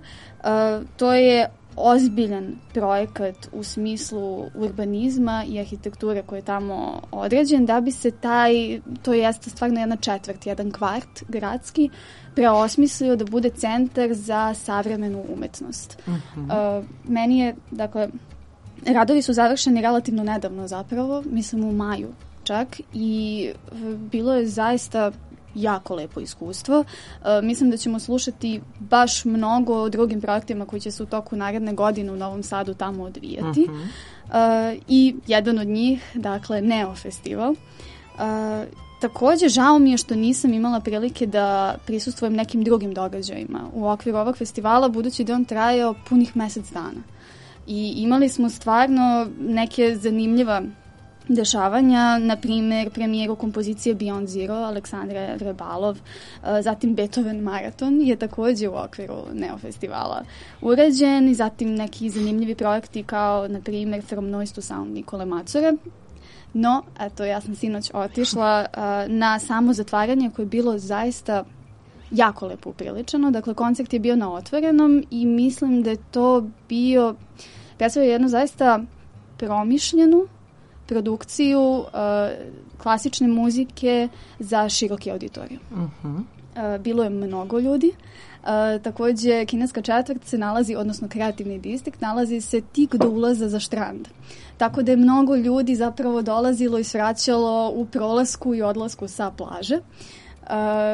To je ozbiljan projekat u smislu urbanizma i arhitekture koji je tamo određen da bi se taj, to jeste stvarno jedna četvrt, jedan kvart gradski, preosmislio da bude centar za savremenu umetnost. Uh-huh. Uh, meni je, dakle, radovi su završeni relativno nedavno zapravo, mislim u maju čak, i bilo je zaista jako lepo iskustvo. Uh, mislim da ćemo slušati baš mnogo o drugim projektima koji će se u toku naredne godine u Novom Sadu tamo odvijati. Uh-huh. Uh, I jedan od njih, dakle, Neo festival. Uh, takođe, žao mi je što nisam imala prilike da prisustvujem nekim drugim događajima u okviru ovog festivala, budući da on trajao punih mesec dana. I imali smo stvarno neke zanimljiva dešavanja, na primer premijeru kompozicije Beyond Zero Aleksandre Vrebalov, zatim Beethoven maraton je takođe u okviru Neo festivala urađen i zatim neki zanimljivi projekti kao na primer From Noise to Sound Nikole Macore. No, eto, ja sam sinoć otišla na samo zatvaranje koje je bilo zaista jako lepo upriličeno. Dakle, koncert je bio na otvorenom i mislim da je to bio, predstavio jednu zaista promišljenu produkciju uh, klasične muzike za široki auditorijum. Uh-huh. Uh, bilo je mnogo ljudi. Uh, takođe, kineska četvrt se nalazi, odnosno kreativni distrikt, nalazi se tik do ulaza za štrand. Tako da je mnogo ljudi zapravo dolazilo i svraćalo u prolasku i odlasku sa plaže. Uh,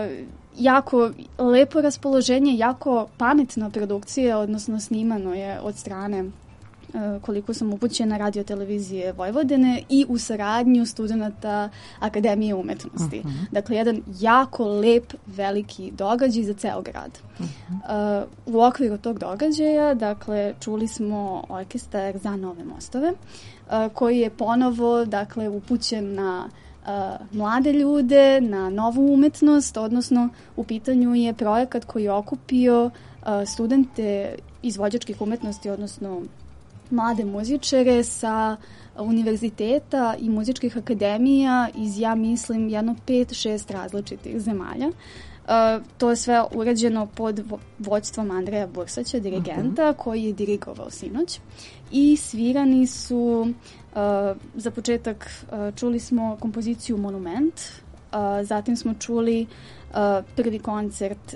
jako lepo raspoloženje, jako pametna produkcija, odnosno snimano je od strane koliko sam upućena, Radio televizije Vojvodine i u saradnju studenta Akademije umetnosti. Uh-huh. Dakle, jedan jako lep, veliki događaj za ceo grad. Uh-huh. Uh, u okviru tog događaja, dakle, čuli smo orkestar Za nove mostove, uh, koji je ponovo, dakle, upućen na Uh, mlade ljude, na novu umetnost, odnosno u pitanju je projekat koji je okupio uh, studente izvođačkih umetnosti, odnosno mlade muzičare sa univerziteta i muzičkih akademija iz, ja mislim, jedno pet, šest različitih zemalja. Uh, to je sve urađeno pod vođstvom Andreja Bursaća, dirigenta, uh-huh. koji je dirigovao sinoć. I svirani su, uh, za početak uh, čuli smo kompoziciju Monument, uh, zatim smo čuli uh, prvi koncert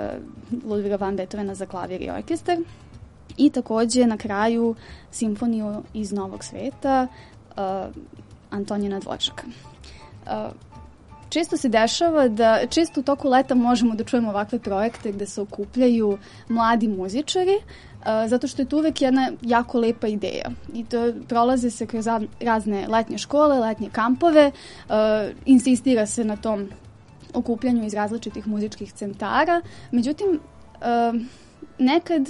uh, Ludviga van Beethovena za klavir i orkestar i takođe na kraju simfoniju iz Novog sveta uh, Antonijana Dvoršaka. Uh, Često se dešava da, često u toku leta možemo da čujemo ovakve projekte gde se okupljaju mladi muzičari, uh, zato što je to uvek jedna jako lepa ideja. I to prolaze se kroz razne letnje škole, letnje kampove, uh, insistira se na tom okupljanju iz različitih muzičkih centara. Međutim, uh, nekad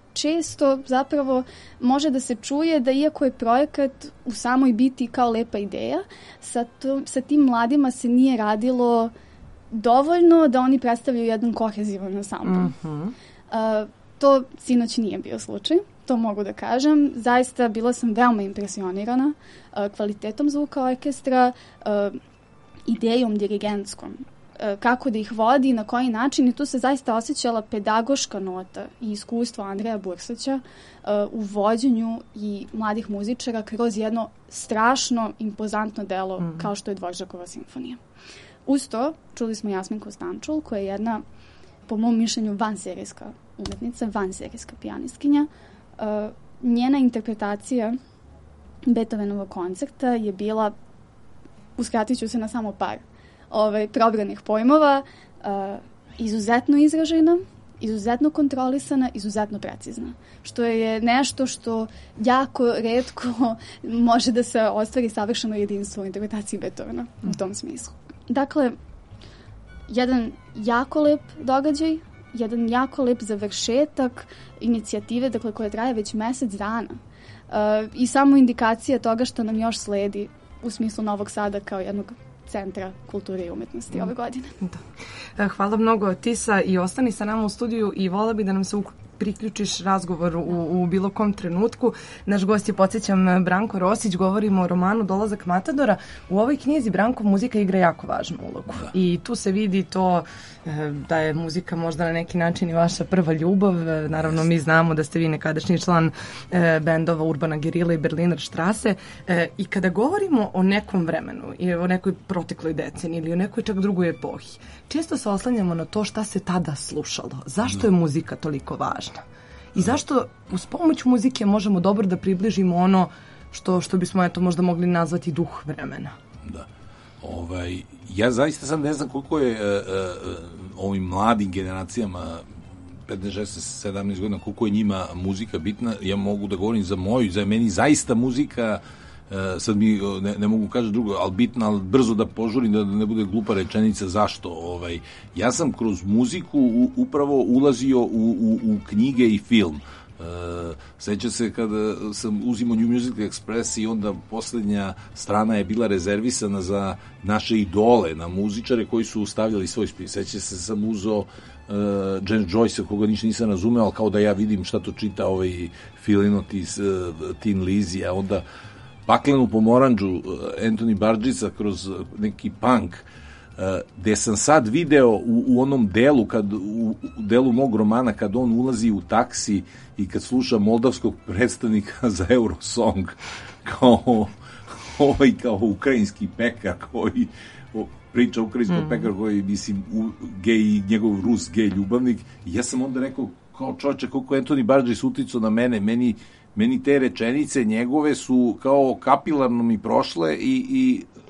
često zapravo može da se čuje da iako je projekat u samoj biti kao lepa ideja, sa, to, sa tim mladima se nije radilo dovoljno da oni predstavljaju jedan kohezivan ansambl. Mm-hmm. Uh, to sinoć nije bio slučaj, to mogu da kažem. Zaista bila sam veoma impresionirana uh, kvalitetom zvuka orkestra, uh, idejom dirigentskom, kako da ih vodi, na koji način, i tu se zaista osjećala pedagoška nota i iskustvo Andreja Bursaća uh, u vođenju i mladih muzičara kroz jedno strašno impozantno delo mm. kao što je Dvoržakova simfonija. Uz to čuli smo Jasminku Stančul, koja je jedna, po mom mišljenju, vanserijska umetnica, vanserijska pijanistkinja. Uh, njena interpretacija Beethovenovog koncerta je bila, uskratit ću se na samo par Ovaj, probranih pojmova, uh, izuzetno izražena, izuzetno kontrolisana, izuzetno precizna. Što je nešto što jako retko može da se ostvari savršeno jedinstvo u interpretaciji Beethovena u tom smislu. Dakle, jedan jako lep događaj, jedan jako lep završetak inicijative, dakle, koja traje već mesec dana. Uh, I samo indikacija toga što nam još sledi u smislu Novog Sada kao jednog Centra kulture i umetnosti mm. ove godine. Da. Hvala mnogo, Tisa, i ostani sa nama u studiju i vola bi da nam se priključiš razgovoru u, u bilo kom trenutku. Naš gost je, podsjećam, Branko Rosić, govorimo o romanu Dolazak Matadora. U ovoj knjizi, Branko, muzika igra jako važnu ulogu. Da. I tu se vidi to da je muzika možda na neki način i vaša prva ljubav. Naravno, mi znamo da ste vi nekadašnji član e, bendova Urbana Gerila i Berliner Strasse. E, I kada govorimo o nekom vremenu i o nekoj protekloj deceniji ili o nekoj čak drugoj epohi, često se oslanjamo na to šta se tada slušalo. Zašto je muzika toliko važna? I zašto uz pomoć muzike možemo dobro da približimo ono što, što bismo eto možda mogli nazvati duh vremena? Da. Ovaj, ja zaista sad ne znam koliko je uh, uh, ovim mladim generacijama petnaest, šesnaest, sedamnaest godina, koliko je njima muzika bitna. Ja mogu da govorim za moju, za meni zaista muzika, uh, sad mi ne, ne mogu kažem drugo, ali bitna, ali brzo da požurim, da ne bude glupa rečenica zašto. Ovaj, ja sam kroz muziku u, upravo ulazio u, u, u knjige i film. Uh, seća se kada sam uzimao New Music Express i onda poslednja strana je bila rezervisana za naše idole, na muzičare koji su stavljali svoj spis. Seća se sam uzeo uh, James Joyce, koga ništa nisam razumeo, ali kao da ja vidim šta to čita ovaj Filinotis, uh, Tin Lizzy, a onda Paklenu pomoranđu uh, Anthony Burgessa kroz neki punk, Uh, gde sam sad video u, u onom delu, kad, u, u delu mog romana, kad on ulazi u taksi i kad sluša moldavskog predstavnika za Eurosong, kao ovaj kao ukrajinski pekar koji o, priča ukrajinskog mm. pekar koji, mislim, u, gej, njegov Rus gej ljubavnik. I ja sam onda rekao, kao čoče, koliko Anthony Burgess uticao na mene, meni, meni te rečenice njegove su kao kapilarno mi prošle i, i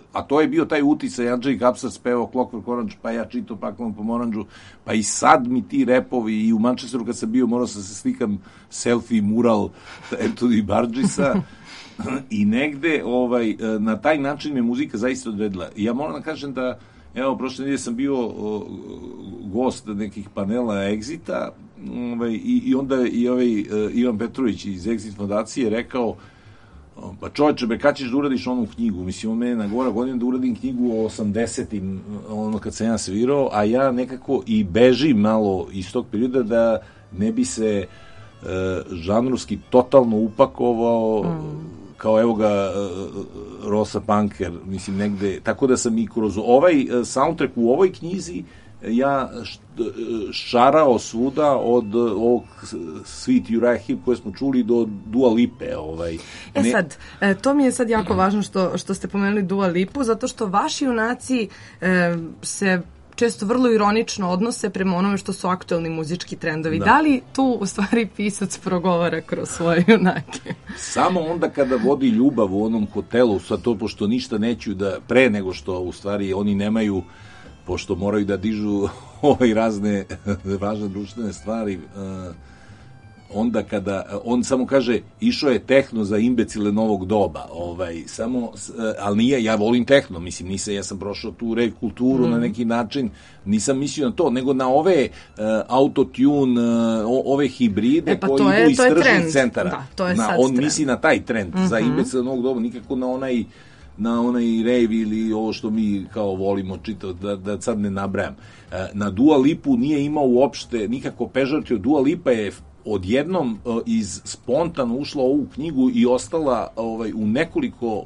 a to je bio taj uticaj, Andrzej Kapsar spevao Clockwork Orange, pa ja čitao Paklenom pomoranđu, pa i sad mi ti repovi, i u Manchesteru kad sam bio, morao sam se slikam selfie mural Anthony Burgessa, i negde ovaj, na taj način me muzika zaista odredila. I ja moram da kažem da, evo, prošle nedelje sam bio o, gost nekih panela Exita, ovaj, i, i onda i ovaj uh, Ivan Petrović iz Exit fondacije rekao, pa čovječe, be, kad ćeš da uradiš onu knjigu? Mislim, on mene nagora godinu da uradim knjigu o osamdesetim, ono kad sam ja svirao, a ja nekako i bežim malo iz tog perioda da ne bi se uh, žanrovski totalno upakovao, mm. kao evo ga uh, Rosa Punker, mislim, negde, tako da sam i kroz ovaj uh, soundtrack u ovoj knjizi ja šarao svuda od ovog Sweet Uriah Heep koje smo čuli do Dua Lipe. Ovaj. E sad, to mi je sad jako važno što, što ste pomenuli Dua Lipu, zato što vaši junaci e, se često vrlo ironično odnose prema onome što su aktualni muzički trendovi. Da, da li tu u stvari pisac progovara kroz svoje junake? Samo onda kada vodi ljubav u onom hotelu, sad to pošto ništa neću da, pre nego što u stvari oni nemaju, pošto moraju da dižu ovaj razne važne društvene stvari, uh, onda kada on samo kaže išao je tehno za imbecile novog doba, ovaj samo uh, ali nije, ja volim tehno, mislim, nisam, ja sam prošao tu rave kulturu mm. na neki način, nisam mislio na to, nego na ove uh, autotune, uh, ove hibride e, pa koji je, idu iz tržnih centara. Da, to je na, sad on trend. misli na taj trend mm-hmm. za imbecile novog doba, nikako na onaj na onaj rave ili ovo što mi kao volimo čitati, da, da sad ne nabrajam. Na Dua Lipu nije imao uopšte nikako pežorativ. Dua Lipa je odjednom iz spontano ušla u ovu knjigu i ostala ovaj, u nekoliko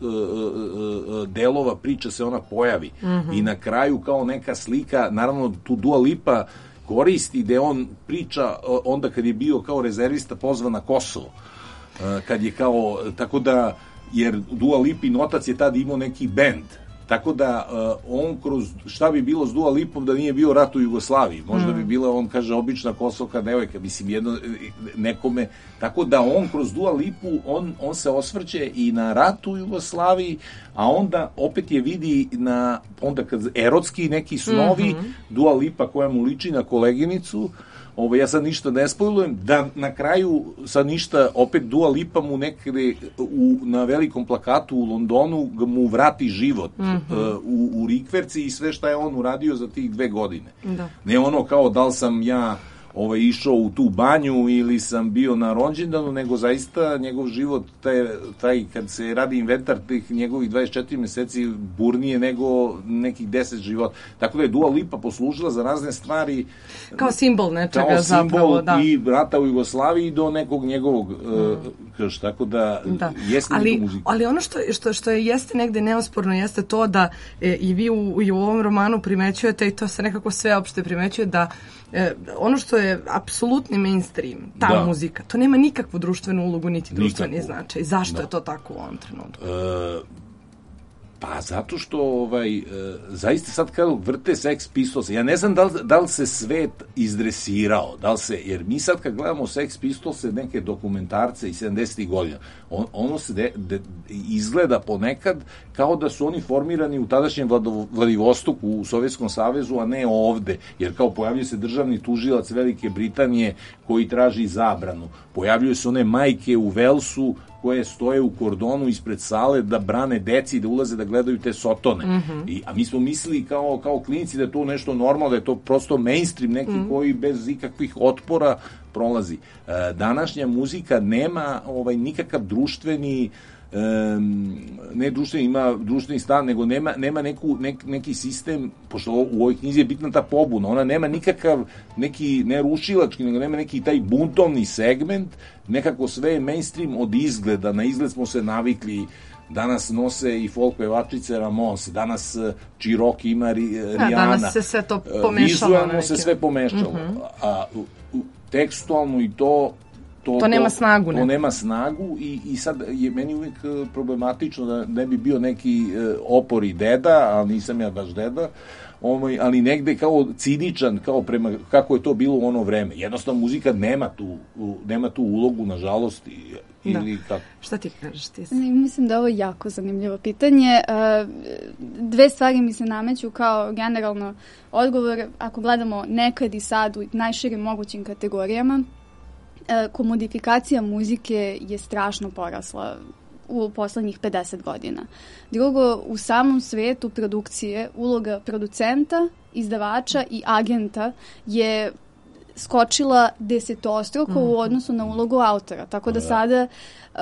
delova priče se ona pojavi. Mm-hmm. I na kraju kao neka slika, naravno tu Dua Lipa koristi gde on priča onda kad je bio kao rezervista pozvan na Kosovo. Kad je kao, tako da jer Dua Lipin otac je tad imao neki bend, tako da uh, on kroz, šta bi bilo s Dua Lipom da nije bio rat u Jugoslaviji, možda mm. bi bila, on kaže, obična kosovka devojka, mislim, jedno, nekome, tako da on kroz Dua Lipu, on, on se osvrće i na rat u Jugoslaviji, a onda opet je vidi na, onda kad erotski neki snovi, mm-hmm. Dua Lipa koja mu liči na koleginicu, ovo, ja sad ništa ne spojlujem, da na kraju sad ništa, opet Dua Lipa mu nekde u, na velikom plakatu u Londonu mu vrati život mm-hmm. uh, u, u rikverci i sve šta je on uradio za tih dve godine. Da. Ne ono kao da li sam ja ovaj, išao u tu banju ili sam bio na rođendanu, nego zaista njegov život, taj, taj kad se radi inventar tih njegovih dvadeset četiri meseci burnije nego nekih deset života. Tako da je Dua Lipa poslužila za razne stvari. Kao simbol nečega kao zapravo. Simbol da. I rata u Jugoslaviji do nekog njegovog mm. uh, krš, tako da, da. jeste ali, neka muzika. Ali ono što, što, što je jeste negde neosporno jeste to da e, i vi u, i u ovom romanu primećujete, i to se nekako sveopšte primećuje, da e, ono što je apsolutni mainstream, ta da. muzika, to nema nikakvu društvenu ulogu niti društveni nikakvu. značaj. Zašto da. je to tako u ovom trenutku? E, pa zato što ovaj, e, zaista sad kad vrte Sex Pistols, ja ne znam da li, da li se svet izdresirao, da li se, jer mi sad kad gledamo Sex Pistols, neke dokumentarce iz sedamdesetih godina, on, ono se de, de, izgleda ponekad kao da su oni formirani u tadašnjem Vlado, Vladivostoku u Sovjetskom savezu, a ne ovde, jer kao pojavljuje se državni tužilac Velike Britanije koji traži zabranu, pojavljuju se one majke u Velsu koje stoje u kordonu ispred sale da brane deci, da ulaze da gledaju te sotone. Mm-hmm. I, a mi smo mislili kao, kao klinici da je to nešto normalno, da je to prosto mainstream neki mm-hmm. koji bez ikakvih otpora prolazi. E, današnja muzika nema ovaj nikakav društveni Um, ne društveni, ima društveni stan, nego nema, nema neku, nek, neki sistem, pošto u ovoj knjizi je bitna ta pobuna, ona nema nikakav neki, ne rušilački, nego nema neki taj buntovni segment, nekako sve je mainstream od izgleda, na izgled smo se navikli, danas nose i folk pevačice Ramos, danas Cherokee ima Rihanna, danas se sve to pomešalo, vizualno se sve pomešalo, mm-hmm. a u, tekstualno i to To, to nema snagu. To, to nema snagu i, i sad je meni uvijek problematično da ne bi bio neki uh, opor i deda, ali nisam ja baš deda, ovaj, ali negde kao ciničan, kao prema kako je to bilo u ono vreme. Jednostavno muzika nema tu, nema tu ulogu, nažalost, i, ili da. kako. Šta ti kažeš ti? Mislim da je ovo jako zanimljivo pitanje. Dve stvari mi se nameću kao generalno odgovor. Ako gledamo nekad i sad u najširim mogućim kategorijama, komodifikacija muzike je strašno porasla u poslednjih pedeset godina. Drugo, u samom svetu produkcije uloga producenta, izdavača i agenta je skočila desetostruko mm-hmm. u odnosu na ulogu autora. Tako da sada, uh,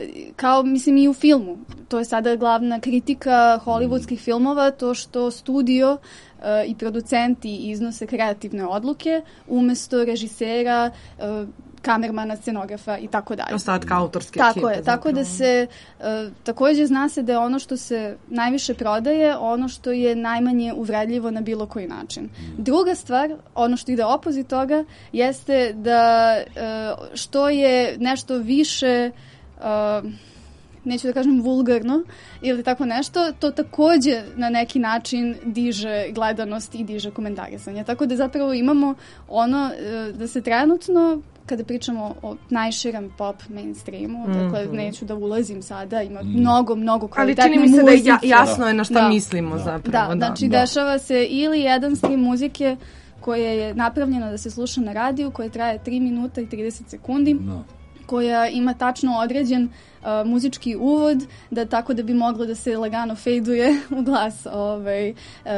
kao mislim i u filmu, to je sada glavna kritika hollywoodskih filmova, to što studio uh, i producenti iznose kreativne odluke umesto režisera, uh, kamermana, scenografa i tako dalje. Ostatka autorske tako ekipe. Je, tako da se, uh, takođe zna se da je ono što se najviše prodaje, ono što je najmanje uvredljivo na bilo koji način. Druga stvar, ono što ide opozit toga, jeste da uh, što je nešto više uh, neću da kažem vulgarno ili tako nešto, to takođe na neki način diže gledanost i diže komentarisanje. Tako da zapravo imamo ono uh, da se trenutno kada pričamo o najširem pop mainstreamu, mm-hmm. dakle neću da ulazim sada, ima mm. mnogo, mnogo kvalitetne muzike. Ali čini mi se da je jasno je na šta da. mislimo da. zapravo. Da, da, znači da. dešava se ili jedan stream muzike koje je napravljeno da se sluša na radiju, koje traje tri minuta i trideset sekundi, no. koja ima tačno određen uh, muzički uvod, da tako da bi moglo da se lagano fejduje u glas ovaj, uh,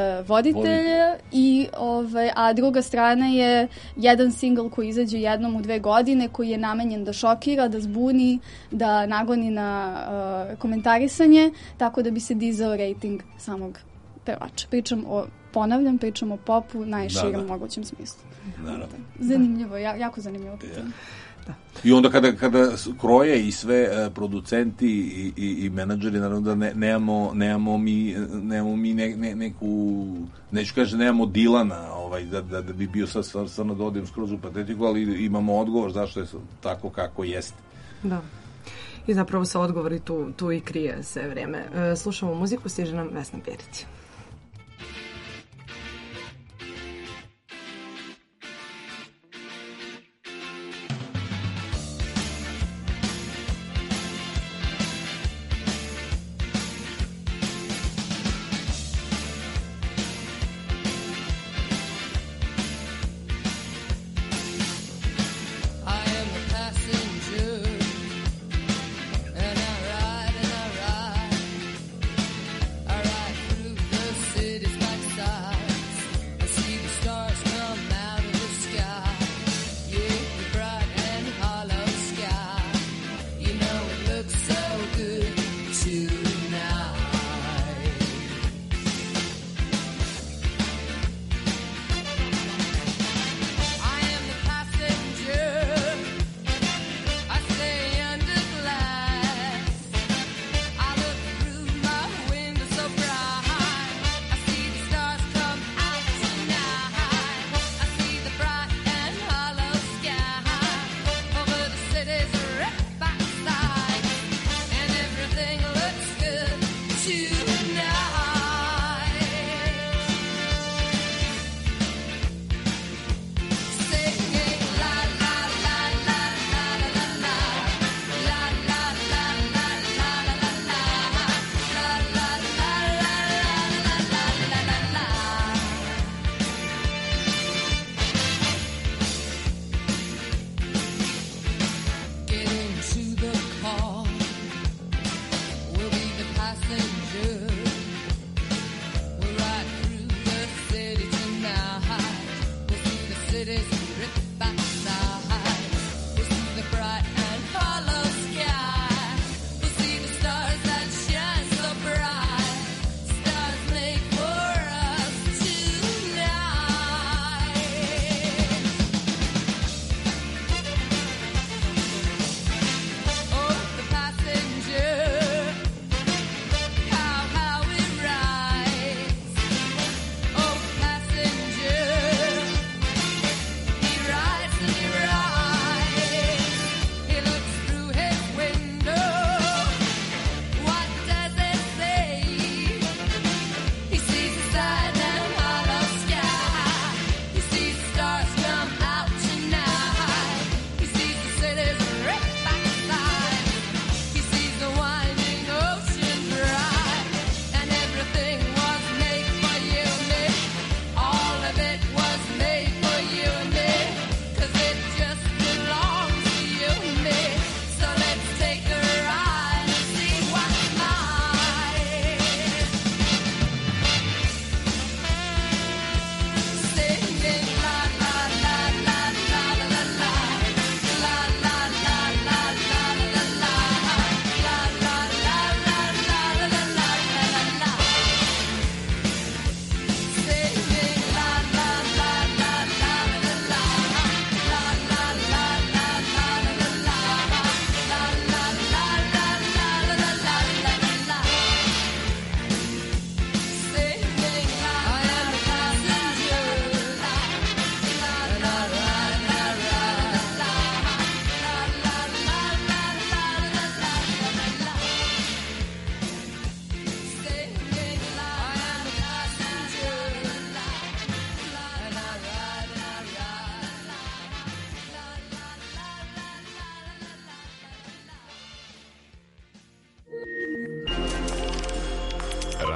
voditelja, i, ovaj, a druga strana je jedan singl koji izađe jednom u dve godine, koji je namenjen da šokira, da zbuni, da nagoni na uh, komentarisanje, tako da bi se dizao rating samog pevača. Pričam o, ponavljam, pričam o popu najširem da, da. mogućem smislu. Naravno. Zanimljivo, ja, jako zanimljivo pitanje. Da. I onda kada, kada kroje i sve uh, producenti i, i, i menadžeri, naravno da ne, nemamo, nemamo mi, nemamo mi ne, ne, neku, neću kažem, nemamo Dilana, ovaj, da, da, da bi bio sad stvarno da odem skroz u patetiku, ali imamo odgovor zašto je tako kako jeste. Da. I zapravo se odgovori tu, tu i krije sve vreme. E, slušamo muziku, stiže nam Vesna Perić. And I ride and I ride, I ride through the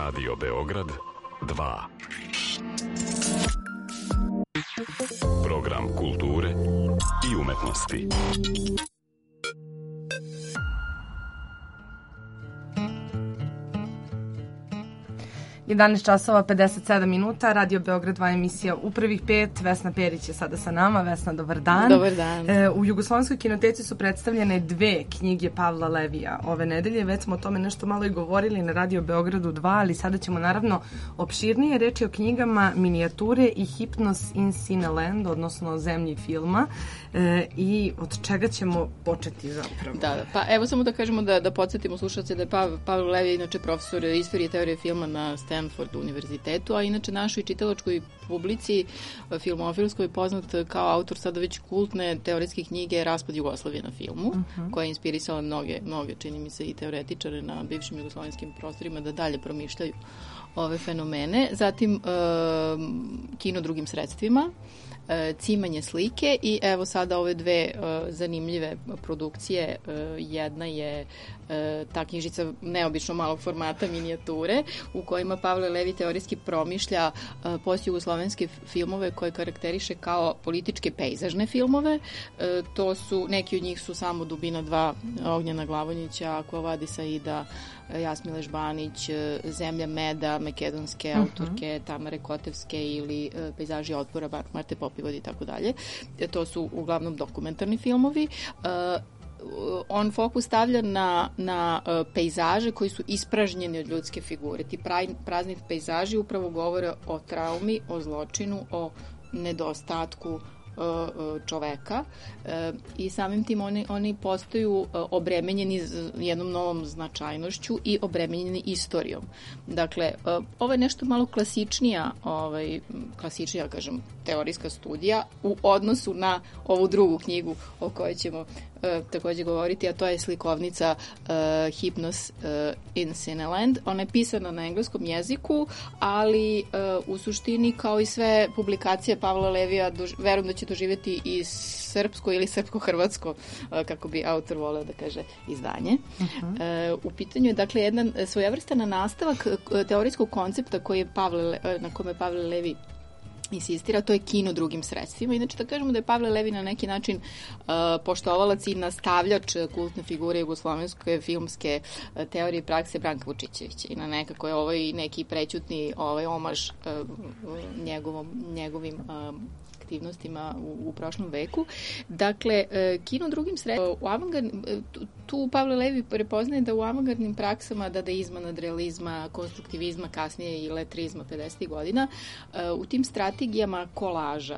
Radio Beograd dva. Program kulture i umetnosti. jedanaest časova pedeset sedam minuta, Radio Beograd dva emisija u prvih pet. Vesna Perić je sada sa nama. Vesna, dobar dan. Dobar dan. E, u Jugoslovenskoj kinoteci su predstavljene dve knjige Pavla Levija ove nedelje. Već smo o tome nešto malo i govorili na Radio Beogradu dva, ali sada ćemo naravno opširnije reći o knjigama Minijature i Hipnos in Cineland, odnosno o zemlji filma. E, I od čega ćemo početi zapravo? Da, da. Pa evo samo da kažemo da, da podsjetimo slušalce da je Pav, Pavle Levi inače profesor istorije i teorije filma na Stanford univerzitetu, a inače našoj čitalačkoj publici filmofilskoj poznat kao autor sada već kultne teoretske knjige Raspad Jugoslavije na filmu, uh-huh. koja je inspirisala mnoge, mnoge, čini mi se, i teoretičare na bivšim jugoslovenskim prostorima da dalje promišljaju ove fenomene. Zatim, e, kino drugim sredstvima, cimanje slike i evo sada ove dve uh, zanimljive produkcije. Uh, jedna je uh, ta knjižica neobično malog formata minijature u kojima Pavle Levi teorijski promišlja uh, postjugoslovenske filmove koje karakteriše kao političke pejzažne filmove. Uh, to su, neki od njih su samo Dubina dva Ognjena Glavonjića, Quo Vadis Aida, Jasmile Žbanić, Zemlja meda, makedonske uh-huh. autorke Tamare Kotevske ili uh, Pejzaži otpora Marte Popivodi i tako dalje. To su uglavnom dokumentarni filmovi. Uh, on fokus stavlja na, na uh, pejzaže koji su ispražnjeni od ljudske figure. Ti pravi, prazni pejzaži upravo govore o traumi, o zločinu, o nedostatku čoveka i samim tim oni, oni postaju obremenjeni jednom novom značajnošću i obremenjeni istorijom. Dakle, ovo je nešto malo klasičnija, ovaj, klasičnija, kažem, teorijska studija u odnosu na ovu drugu knjigu o kojoj ćemo takođe govoriti, a to je slikovnica uh, Hipnos uh, in Cineland. Ona je pisana na engleskom jeziku, ali uh, u suštini kao i sve publikacije Pavla Levija dož, verujem da će doživjeti i srpsko ili srpsko-hrvatsko, uh, kako bi autor voleo da kaže, izdanje. Uh-huh. Uh, u pitanju je dakle jedan svojevrstan nastavak teorijskog koncepta koji je Pavle, na kome je Pavle Levi insistira, to je kino drugim sredstvima. Inače da kažemo da je Pavle Levi na neki način uh, poštovalac i nastavljač kultne figure jugoslovenske filmske uh, teorije i prakse Branka Vučićevića. I na nekako je ovaj neki prećutni ovaj omaž uh, njegovom, njegovim uh, aktivnostima u, u prošlom veku. Dakle, kino drugim sredstvima, u avangard, tu Pavle Levi prepoznaje da u avangardnim praksama dadaizma, nadrealizma, konstruktivizma, kasnije i letrizma pedesetih godina, u tim strategijama kolaža,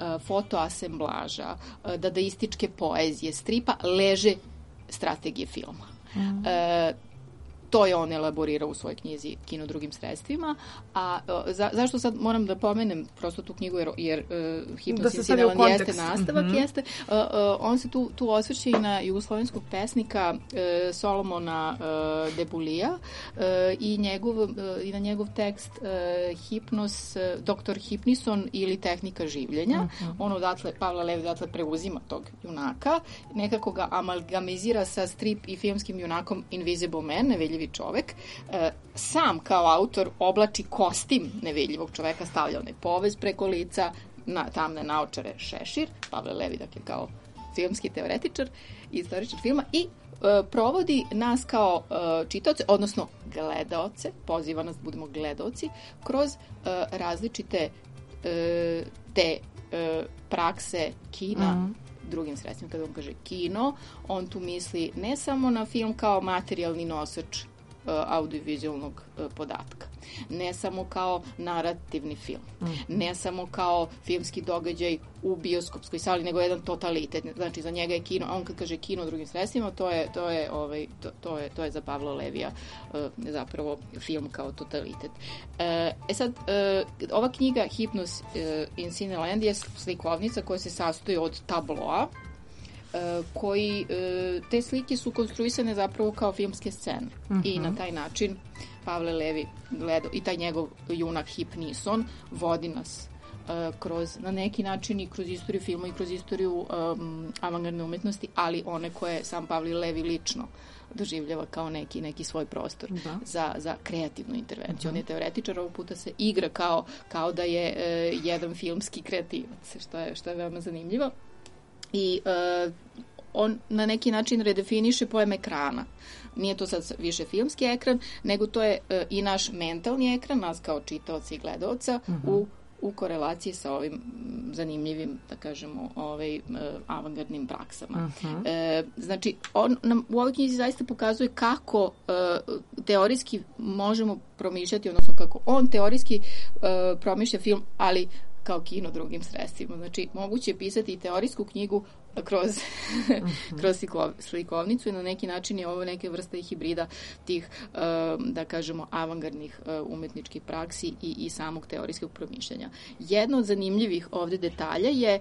fotoasemblaža, dadaističke poezije, stripa, leže strategije filma. Mm. E, To je on elaborirao u svojoj knjizi Kino drugim sredstvima. A za, zašto sad moram da pomenem prosto tu knjigu, jer, jer uh, Hipnos in Cineland jeste nastavak, mm-hmm. jeste. Uh, uh, on se tu, tu osvrće i na jugoslovenskog pesnika uh, Solomona uh, Debulija uh, i, njegov, uh, i na njegov tekst uh, Hipnos, uh, doktor Hipnison ili tehnika življenja. Mm-hmm. On odatle, Pavle Levi odatle preuzima tog junaka, nekako ga amalgamizira sa strip i filmskim junakom Invisible Man, nevidljivi čovek, e, sam kao autor oblači kostim nevidljivog čoveka, stavlja onaj povez preko lica, na, tamne naočare, šešir, Pavle Levi, dakle, kao filmski teoretičar i istoričar filma i e, provodi nas kao e, čitaoce, odnosno gledaoce, poziva nas da budemo gledaoci, kroz e, različite e, te e, prakse kina, mm. drugim sredstvima. Kada on kaže kino, on tu misli ne samo na film kao materijalni nosač audiovizualnog podatka. Ne samo kao narativni film. Mm. Ne samo kao filmski događaj u bioskopskoj sali, nego jedan totalitet. Znači, za njega je kino, a on kad kaže kino drugim sredstvima, to je, to je, ovaj, to, to je, to je za Pavla Levija uh, zapravo film kao totalitet. Uh, e sad, uh, ova knjiga Hipnos uh, in Cineland je slikovnica koja se sastoji od tabloa, koji, te slike su konstruisane zapravo kao filmske scene. Uh-huh. I na taj način Pavle Levi gleda, i taj njegov junak Hipnison vodi nas uh, kroz, na neki način i kroz istoriju filma i kroz istoriju um, avangardne umetnosti, ali one koje sam Pavle Levi lično doživljava kao neki, neki svoj prostor da. za, za kreativnu intervenciju. Mhm. On je teoretičar, ovog puta se igra kao, kao da je e, jedan filmski kreativac, što je, što je veoma zanimljivo. I e, on na neki način redefiniše pojam ekrana. Nije to sad više filmski ekran, nego to je e, i naš mentalni ekran, nas kao čitaoca i gledaoca, uh-huh. u, u korelaciji sa ovim zanimljivim, da kažemo, ovaj, e, avangardnim praksama. Uh-huh. E, znači, on nam u ovoj knjizi zaista pokazuje kako e, teorijski možemo promišljati, odnosno kako on teorijski e, promišlja film, ali kao kino drugim sredstvima. Znači, moguće je pisati i teorijsku knjigu kroz, uh-huh. kroz slikovnicu i na neki način je ovo neke vrste hibrida tih, da kažemo, avangardnih umetničkih praksi i, i samog teorijskog promišljanja. Jedno od zanimljivih ovde detalja je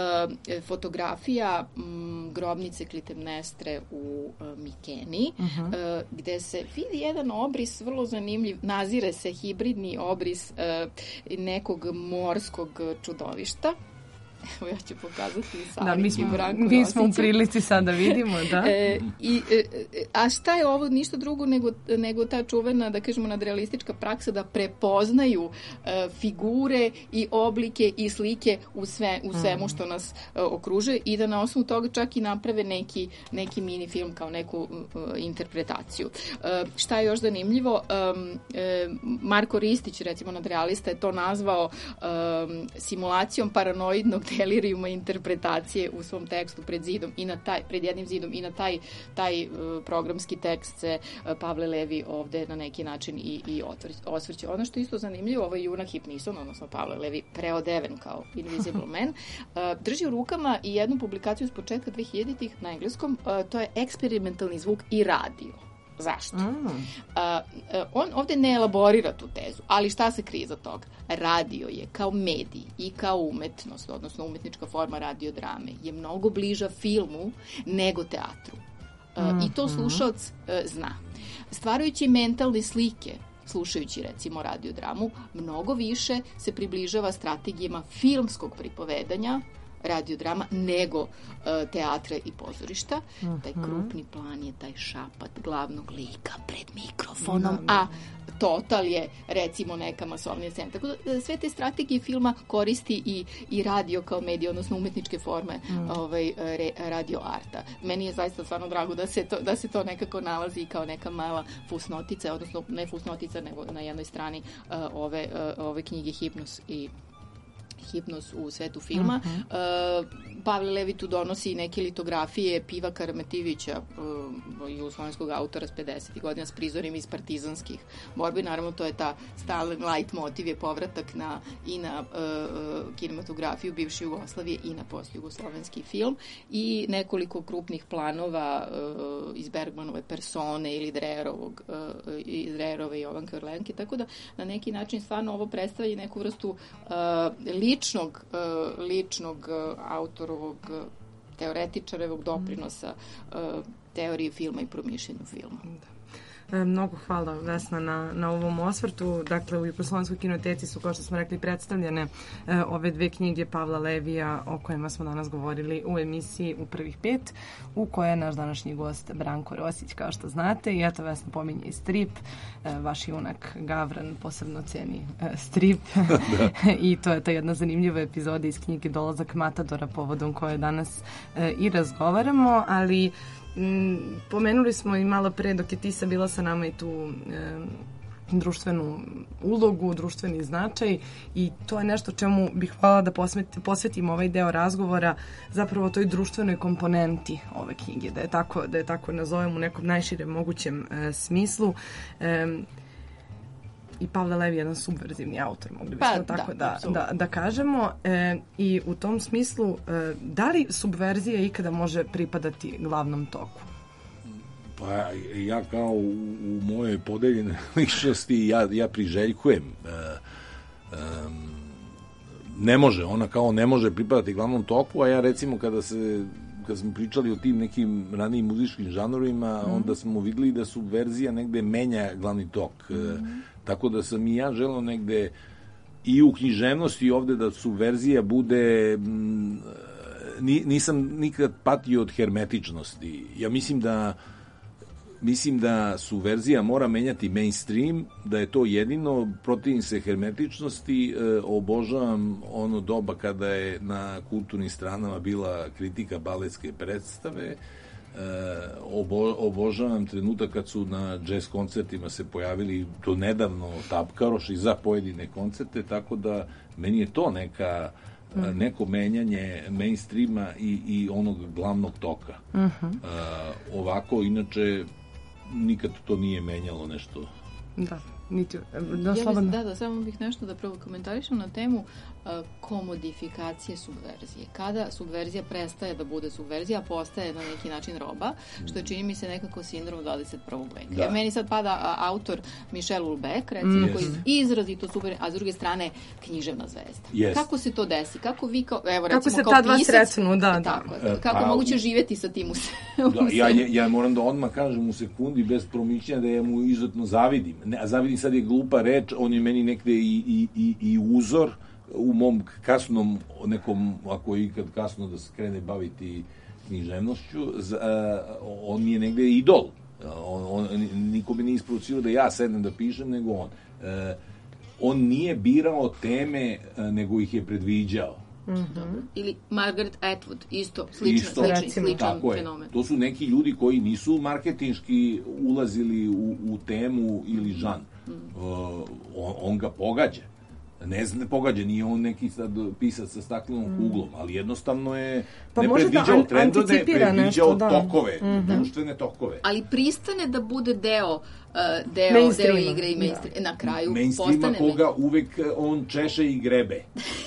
fotografija grobnice Klitemnestre u Mikeniji, uh-huh. gde se vidi jedan obris vrlo zanimljiv, nazire se hibridni obris nekog morskog čudovišta. Evo ja ću pokazati da, mi smo, Branko mi smo u prilici sad da vidimo, da. E, i, e, a šta je ovo? Ništa drugo nego, nego ta čuvena, da kažemo, nadrealistička praksa da prepoznaju e, figure i oblike i slike u, sve, u svemu što nas e, okružuje i da na osnovu toga čak i naprave neki, neki mini film kao neku e, interpretaciju. E, šta je još zanimljivo? E, e, Marko Ristić, recimo nadrealista, je to nazvao e, simulacijom paranoidnog delirijuma interpretacije u svom tekstu pred zidom i na taj, pred jednim zidom i na taj, taj uh, programski tekst se uh, Pavle Levi ovde na neki način i, i osvrće. Ono što je isto zanimljivo, ovo je junak Hypnison, odnosno Pavle Levi preodeven kao Invisible Man, uh, drži u rukama i jednu publikaciju s početka dvehiljaditih na engleskom, uh, to je eksperimentalni zvuk i radio. Zašto? Mm. Uh, uh, on ovde ne elaborira tu tezu, ali šta se krije za toga? Radio je kao medij i kao umetnost, odnosno umetnička forma radiodrame, je mnogo bliža filmu nego teatru. Uh, mm-hmm. I to slušalac uh, zna. Stvarajući mentalne slike, slušajući recimo radiodramu, mnogo više se približava strategijama filmskog pripovedanja, radiodrama, nego uh, teatra i pozorišta. Uh-huh. Taj krupni plan je taj šapat glavnog lika pred mikrofonom, uh-huh. a total je recimo neka masovnija scena. Tako da sve te strategije filma koristi i, i radio kao medij, odnosno umetničke forme uh-huh. ovaj, re, radio arta. Meni je zaista stvarno drago da se to, da se to nekako nalazi kao neka mala fusnotica, odnosno ne fusnotica, nego na jednoj strani uh, ove, uh, ove knjige Hipnos i Hipnos u svetu filma. Uh-huh. Uh, Pavle Levi tu donosi neke litografije Piva Karametivića, uh, jugoslovenskog autora s pedesetih godina s prizorima iz partizanskih borbi. Naravno, to je ta stalni light motiv, je povratak na, i na uh, kinematografiju bivše Jugoslavije i na postjugoslovenski film. I nekoliko krupnih planova uh, iz Bergmanove Persone ili Drejerovog, uh, iz Drejerove i Jovanke Orlenke. Tako da, na neki način, stvarno ovo predstavlja neku vrstu uh, ličnog, uh, ličnog uh, autorovog uh, teoretičarevog doprinosa uh, teoriji filma i promišljenju filma. Da. E, mnogo hvala Vesna na, na ovom osvrtu. Dakle, u Jugoslovenskoj kinoteci su, kao što smo rekli, predstavljene e, ove dve knjige Pavla Levija o kojima smo danas govorili u emisiji U prvih pet, u kojoj je naš današnji gost Branko Rosić, kao što znate. I eto, Vesna pominje i strip. E, vaš junak Gavran posebno ceni e, strip. I to je ta jedna zanimljiva epizoda iz knjige Dolazak Matadora, povodom koje danas e, i razgovaramo, ali Mm, pomenuli smo i malo pre dok je Tisa bila sa nama i tu e, društvenu ulogu, društveni značaj i to je nešto čemu bih hvala da posvetim, posvetim ovaj deo razgovora zapravo toj društvenoj komponenti ove knjige, da je tako, da je tako nazovem u nekom najširem mogućem e, smislu. E, I Pavle Levi je jedan subverzivni autor, mogli bismo pa, tako da, da, da, da kažemo. E, I u tom smislu, e, da li subverzija ikada može pripadati glavnom toku? Pa ja kao u, u mojoj podeljene ličnosti, ja, ja priželjkujem. E, e, ne može, ona kao ne može pripadati glavnom toku, a ja recimo kada se kad smo pričali o tim nekim ranijim muzičkim žanrovima, mm. onda smo videli da subverzija negde menja glavni tok. Mm. E, tako da sam i ja želeo negde i u književnosti ovde da subverzija bude... M, nisam nikad patio od hermetičnosti. Ja mislim da mislim da subverzija mora menjati mainstream, da je to jedino, protivim se hermetičnosti, e, obožavam ono doba kada je na kulturnim stranama bila kritika baletske predstave, e, obo, obožavam trenutak kad su na jazz koncertima se pojavili to nedavno tapkaroši za pojedine koncerte, tako da meni je to neka Mm. neko menjanje mainstreama i, i onog glavnog toka. Uh-huh. Uh, ovako, inače, nikad to nije menjalo nešto. Da, niti... Da, ja bih, da, da, samo bih nešto da prvo komentarišem na temu uh, komodifikacije subverzije. Kada subverzija prestaje da bude subverzija, a postaje na neki način roba, što je, čini mi se, nekako sindrom dvadeset prvog veka. Da. Ja, meni sad pada a, autor Michel Houellebecq, recimo, mm. koji je izrazito super, a s druge strane književna zvezda. Yes. Kako se to desi? Kako vi kao, evo, kako recimo, se kao ta dva pisac, sretnu, da, tako, da. Kako a, moguće živjeti sa tim u se, da, ja, ja, ja moram da odmah kažem u sekundi, bez promišljanja, da ja mu izuzetno zavidim. Ne, a zavidim sad je glupa reč, on je meni negde i, i, i, i uzor u mom kasnom nekom, ako je ikad kasno da se krene baviti književnošću, z, a, on mi je negde idol. On, on, niko mi nije isprovocirao da ja sednem da pišem, nego on. E, on nije birao teme, nego ih je predviđao. Mm-hmm. Ili Margaret Atwood, isto, slično, isto, slični, sličan fenomen. To su neki ljudi koji nisu marketinški ulazili u, u temu ili žan. Mm. Uh, on, on ga pogađa. Ne zna, pogađa, nije on neki sad pisac sa staklenom mm. kuglom, ali jednostavno je pa ne predviđao an, trendove, predviđao da. tokove, mm-hmm. društvene tokove. Ali pristane da bude deo Uh, deo, deo igre i mainstream. Da. Na kraju mainstreama postane koga uvek on češe i grebe.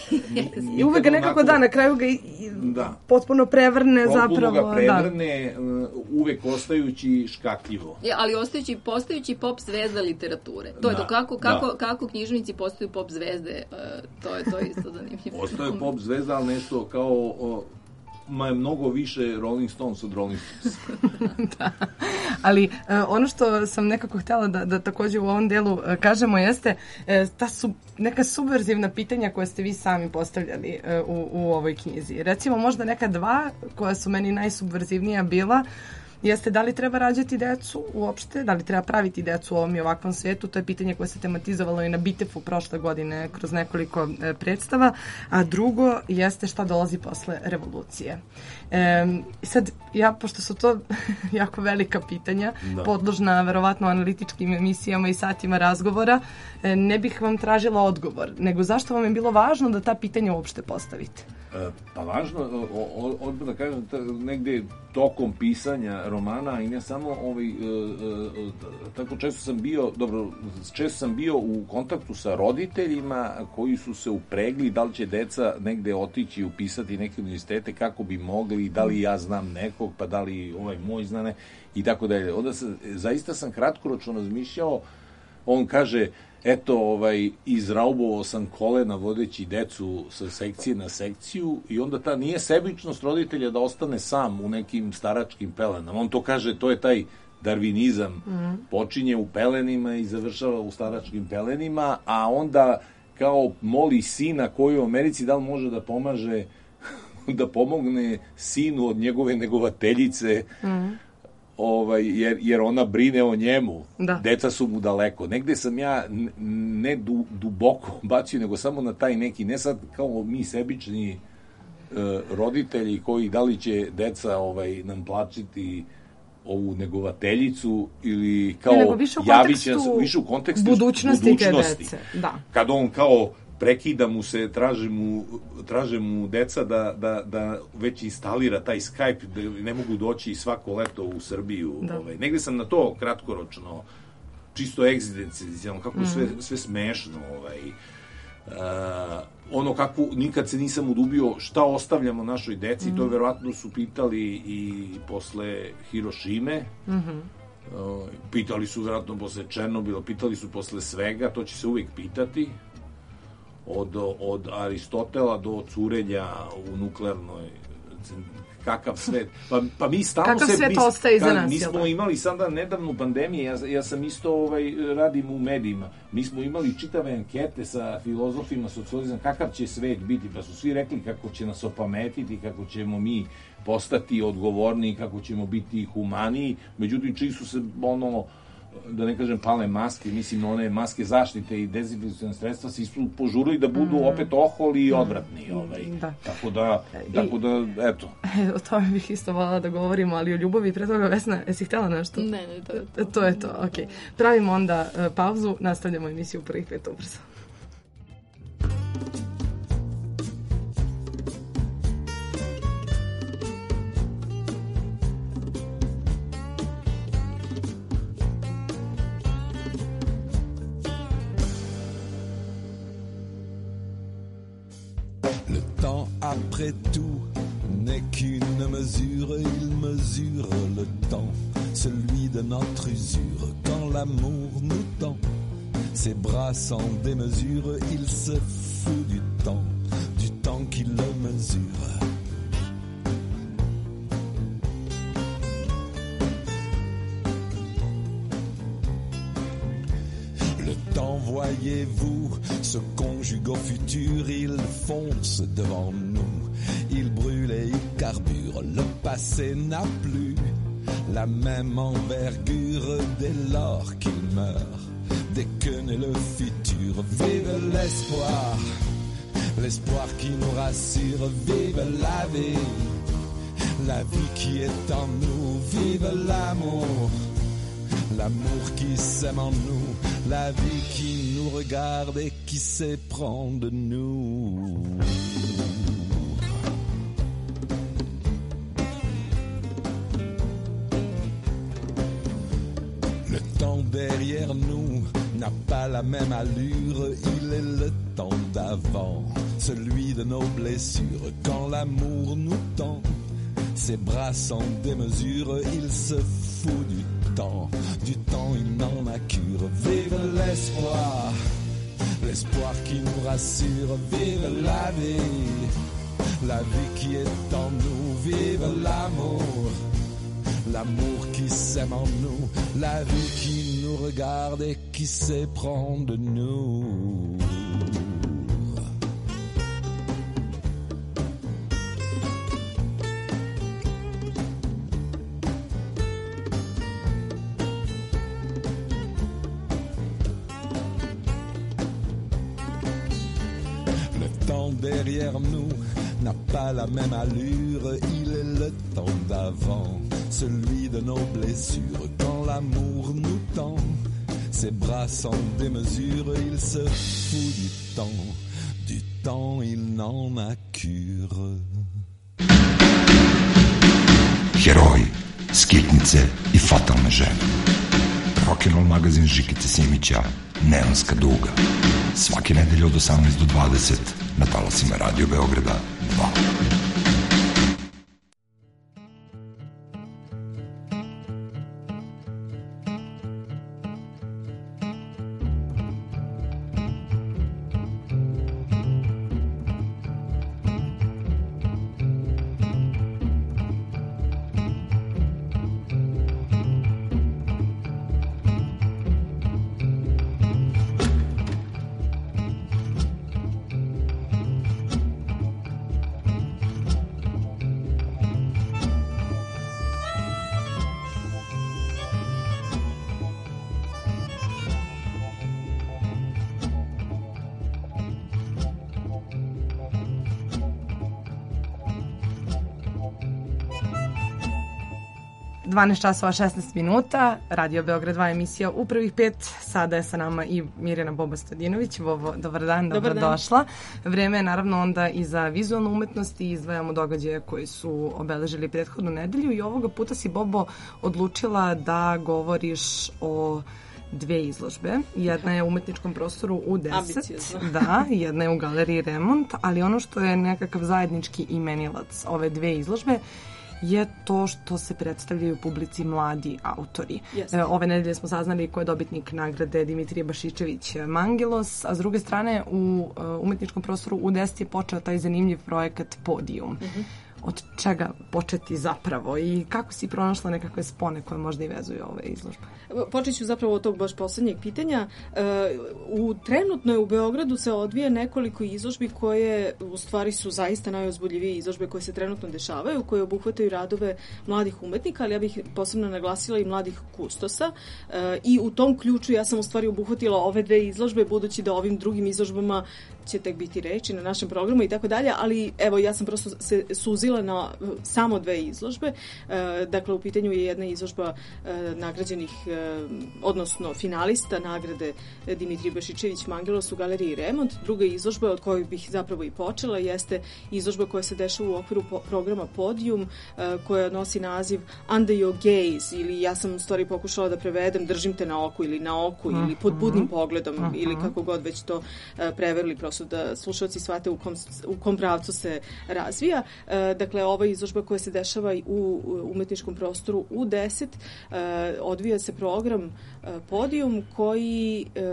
I uvek ga nekako onako, da, na kraju ga i, da. potpuno prevrne potpuno zapravo. Potpuno ga prevrne, da. uvek ostajući škakljivo. Ja, ali ostajući, postajući pop zvezda literature. To da. je to kako, kako, da. kako književnici postaju pop zvezde, uh, to je to isto zanimljivo. Postaju pop zvezda, ali nešto kao... O, ma je mnogo više Rolling Stones od Rolling Stones. Da. Ali uh, ono što sam nekako htjela da, da također u ovom delu uh, kažemo jeste uh, ta su neka subverzivna pitanja koje ste vi sami postavljali uh, u, u ovoj knjizi. Recimo možda neka dva koja su meni najsubverzivnija bila jeste da li treba rađati decu uopšte, da li treba praviti decu u ovom i ovakvom svetu, to je pitanje koje se tematizovalo i na Bitefu prošle godine kroz nekoliko e, predstava, a drugo jeste šta dolazi posle revolucije. E, sad, ja, pošto su to jako velika pitanja, da. podložna verovatno analitičkim emisijama i satima razgovora, e, ne bih vam tražila odgovor, nego zašto vam je bilo važno da ta pitanja uopšte postavite? E, pa važno, odmah da kažem, negde tokom pisanja romana i ne samo ovaj, e, e, tako često sam bio, dobro, često sam bio u kontaktu sa roditeljima koji su se upregli da li će deca negde otići i upisati neke univerzitete kako bi mogli, da li ja znam nekog, pa da li ovaj moj zna ne, i tako dalje. Onda sam, zaista sam kratkoročno razmišljao, on kaže, eto, ovaj, izraubovao sam kolena vodeći decu sa sekcije na sekciju i onda ta nije sebičnost roditelja da ostane sam u nekim staračkim pelenama. On to kaže, to je taj darvinizam. Mm. Počinje u pelenima i završava u staračkim pelenima, a onda kao moli sina koji u Americi da li može da pomaže, da pomogne sinu od njegove negovateljice, mm. Ovaj, jer, jer ona brine o njemu. Da. Deca su mu daleko. Negde sam ja ne du, duboko bacio, nego samo na taj neki, ne sad kao mi sebični e, roditelji koji da li će deca ovaj, nam plaćiti ovu negovateljicu ili kao javit će nas više u kontekstu budućnosti, budućnosti. Dece. Da. Kad on kao prekida mu se, traže mu, traže mu deca da, da, da već instalira taj Skype, da ne mogu doći svako leto u Srbiju. Ovaj. Negde sam na to kratkoročno, čisto egzistencijalno, kako mm. sve, sve smešno. Ovaj. Uh, ono kako nikad se nisam udubio šta ostavljamo našoj deci, mm. to verovatno su pitali i posle Hirošime, mm-hmm. uh, pitali su verovatno posle Černobila, pitali su posle svega, to će se uvijek pitati. Od, od Aristotela do curenja u nuklearnoj kakav svet. Pa, pa mi stalno Kakav se... svet mi, ostaje iza ka, nas, Mi jel smo da? imali sada nedavnu pandemiju, ja, ja sam isto ovaj, radim u medijima. Mi smo imali čitave ankete sa filozofima socijalizam, kakav će svet biti, pa su svi rekli kako će nas opametiti, kako ćemo mi postati odgovorni, kako ćemo biti humaniji. Međutim, čiji su se ono, da ne kažem pale maske, mislim one maske zaštite i dezinfekcione sredstva se su požurili da budu Mm. opet oholi i odvratni. Ovaj. Da. Tako da, I- tako da, eto. O tome bih isto voljela da govorimo, ali o ljubavi pre toga, Vesna, jesi htjela nešto? Ne, ne, to je to. To je to, okej. Pravimo onda e, pauzu, nastavljamo emisiju u prvih pet ubrzo. Le temps, après tout, n'est qu'une mesure, il mesure le temps, celui de notre usure. Quand l'amour nous tend ses bras sans démesure, il se fout du temps, du temps qui le mesure. Le temps, voyez-vous, se conjugue au futur, il fonce devant nous, il brûle et il carbure. Le passé n'a plus la même envergure dès lors qu'il meurt, dès que naît le futur. Vive l'espoir, l'espoir qui nous rassure, vive la vie, la vie qui est en nous, vive l'amour. L'amour qui s'aime en nous, la vie qui nous regarde et qui s'éprend de nous. Le temps derrière nous n'a pas la même allure, il est le temps d'avant, celui de nos blessures. Quand l'amour nous tend ses bras sans démesure, il se fout du temps, du temps il n'en a cure. Vive l'espoir, l'espoir qui nous rassure, vive la vie, la vie qui est en nous, vive l'amour, l'amour qui s'aime en nous, la vie qui nous regarde et qui s'éprend de nous. Derrière nous n'a pas la même allure, il est le temps d'avant, celui de nos blessures. Quand l'amour nous tend ses bras sans démesure, il se fout du temps, du temps il n'en a cure. Heroji, skitnice i fatalne žene. Rock'n'roll magazin Žikice Simića, Neonska duga. Svake nedelje od osamnaest do dvadeset na talasima Radio Beograda dva. dvanaest časova šesnaest minuta, Radio Beograd dva emisija u prvih pet. Sada je sa nama i Mirjana Boba-Stadinović. Bobo, dobar dan, dobro došla. Vreme je naravno onda i za vizualnu umetnost i izdvajamo događaje koji su obeležili prethodnu nedelju i ovoga puta si, Bobo, odlučila da govoriš o dve izložbe. Jedna je u umetničkom prostoru u deset, Ambiciozno. da, jedna je u galeriji Remont, ali ono što je nekakav zajednički imenilac ove dve izložbe je to što se predstavljaju publici mladi autori. Jeste. E, ove nedelje smo saznali ko je dobitnik nagrade Dimitrije Bašičević Mangelos, a s druge strane u uh, umetničkom prostoru u deset je počeo taj zanimljiv projekat Podijum. Mhm. od čega početi zapravo i kako si pronašla nekakve spone koje možda i vezuju ove izložbe? Počet ću zapravo od tog baš poslednjeg pitanja. U trenutno je u Beogradu se odvija nekoliko izložbi koje u stvari su zaista najozbuljivije izložbe koje se trenutno dešavaju, koje obuhvataju radove mladih umetnika, ali ja bih posebno naglasila i mladih kustosa. I u tom ključu ja sam u stvari obuhvatila ove dve izložbe, budući da ovim drugim izložbama će tek biti reči na našem programu i tako dalje, ali evo ja sam prosto se suzila na samo dve izložbe. E, dakle, u pitanju je jedna izložba e, nagrađenih, e, odnosno finalista nagrade Dimitrij Bašičević Mangelos u galeriji Remont. Druga izložba od kojoj bih zapravo i počela jeste izložba koja se dešava u okviru po programa Podium, e, koja nosi naziv Under Your Gaze, ili ja sam u stvari pokušala da prevedem Držim te na oku ili na oku uh -huh. ili pod budnim pogledom uh -huh. ili kako god već to e, preverili, prosto da slušalci shvate u kom, u kom pravcu se razvija. E, dakle, ova izložba koja se dešava u umetničkom prostoru U deset, e, odvija se program e, Podium koji e,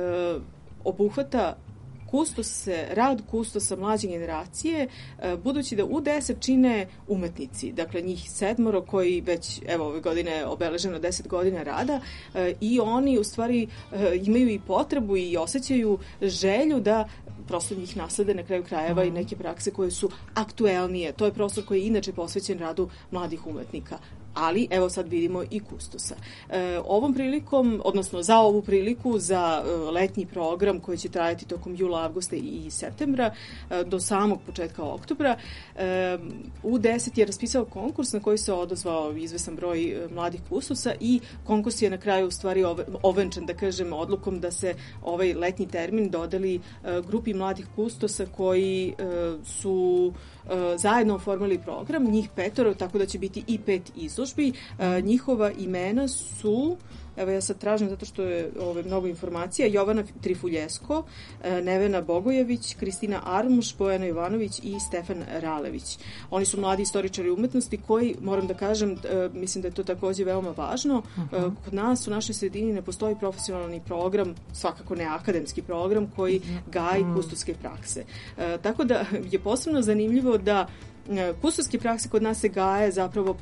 obuhvata kustose, rad kustosa mlađe generacije, budući da U deset čine umetnici, dakle njih sedmoro koji već, evo, ove godine obeleženo deset godina rada i oni u stvari imaju i potrebu i osjećaju želju da prosto njih naslede na kraju krajeva i neke prakse koje su aktuelnije. To je prostor koji je inače posvećen radu mladih umetnika. Ali, evo sad vidimo i kustosa. E, ovom prilikom, odnosno za ovu priliku, za e, letnji program koji će trajati tokom jula, avgusta i septembra, e, do samog početka oktobra, e, U deset je raspisao konkurs na koji se odazvao izvesan broj e, mladih kustosa i konkurs je na kraju u stvari ove, ovenčan, da kažem, odlukom da se ovaj letnji termin dodeli e, grupi mladih kustosa koji e, su e, zajedno oformili program, njih petoro, tako da će biti i pet izložbi. E, njihova imena su, evo ja sad tražim zato što je ove, mnogo informacija, Jovana Trifuljesko, e, Nevena Bogojević, Kristina Armuš, Bojana Ivanović i Stefan Ralević. Oni su mladi istoričari umetnosti koji, moram da kažem, e, mislim da je to takođe veoma važno, e, kod nas u našoj sredini ne postoji profesionalni program, svakako ne akademski program koji gaji kustoske prakse. E, tako da je posebno zanimljivo da kustoske prakse kod nas se gaje zapravo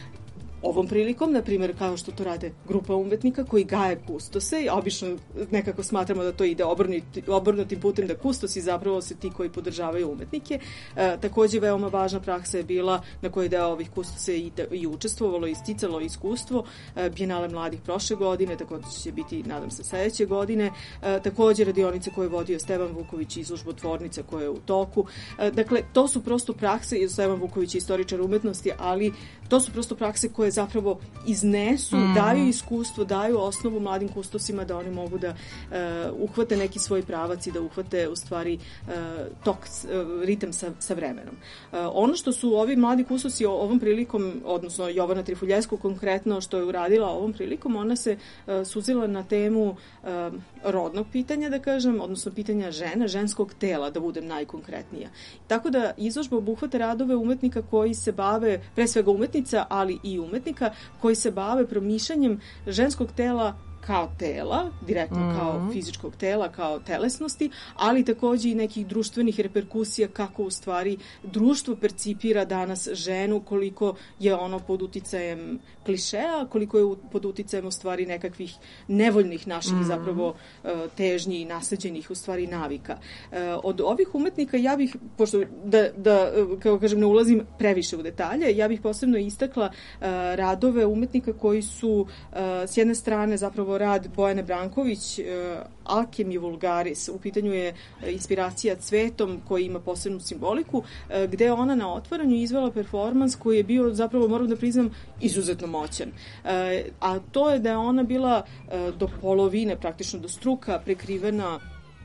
ovom prilikom, na primjer, kao što to rade grupa umetnika koji gaje kustose, i obično nekako smatramo da to ide obrnuti, obrnutim putem, da kustosi zapravo su ti koji podržavaju umetnike. E, takođe, veoma važna praksa je bila na kojoj deo ovih kustose i, i učestvovalo i sticalo iskustvo. E, Bijenale mladih prošle godine, takođe će biti, nadam se, sledeće godine. E, takođe, radionice koje je vodio Stevan Vuković, izložba Tvornica koja je u toku. E, dakle, to su prosto prakse, Stevan Vuković je istoričar umetnosti, ali to su prosto prakse koje zapravo iznesu, mm. daju iskustvo, daju osnovu mladim kustosima da oni mogu da uh, uhvate neki svoj pravac i da uhvate u stvari uh, tok, uh, ritam sa, sa vremenom. Uh, ono što su ovi mladi kustosi ovom prilikom, odnosno Jovana Trifuljesko konkretno što je uradila ovom prilikom, ona se uh, suzila na temu uh, rodnog pitanja, da kažem, odnosno pitanja žena, ženskog tela, da budem najkonkretnija. Tako da izložba obuhvata radove umetnika koji se bave, pre svega umetnica, ali i umetnika koji se bave promišljanjem ženskog tela kao tela, direktno mm-hmm. kao fizičkog tela, kao telesnosti, ali takođe i nekih društvenih reperkusija kako u stvari društvo percipira danas ženu, koliko je ono pod uticajem klišeja, koliko je pod uticajem u stvari nekakvih nevoljnih naših mm-hmm. zapravo težnji i nasleđenih u stvari navika. Od ovih umetnika ja bih, pošto da, da kao kažem ne ulazim previše u detalje, ja bih posebno istakla radove umetnika koji su s jedne strane zapravo rad Bojane Branković, Alchemy Vulgaris. U pitanju je inspiracija cvetom koji ima posebnu simboliku, gde ona na otvaranju izvela performans koji je bio zapravo, moram da priznam, izuzetno moćan. A to je da je ona bila do polovine, praktično do struka, prekrivena,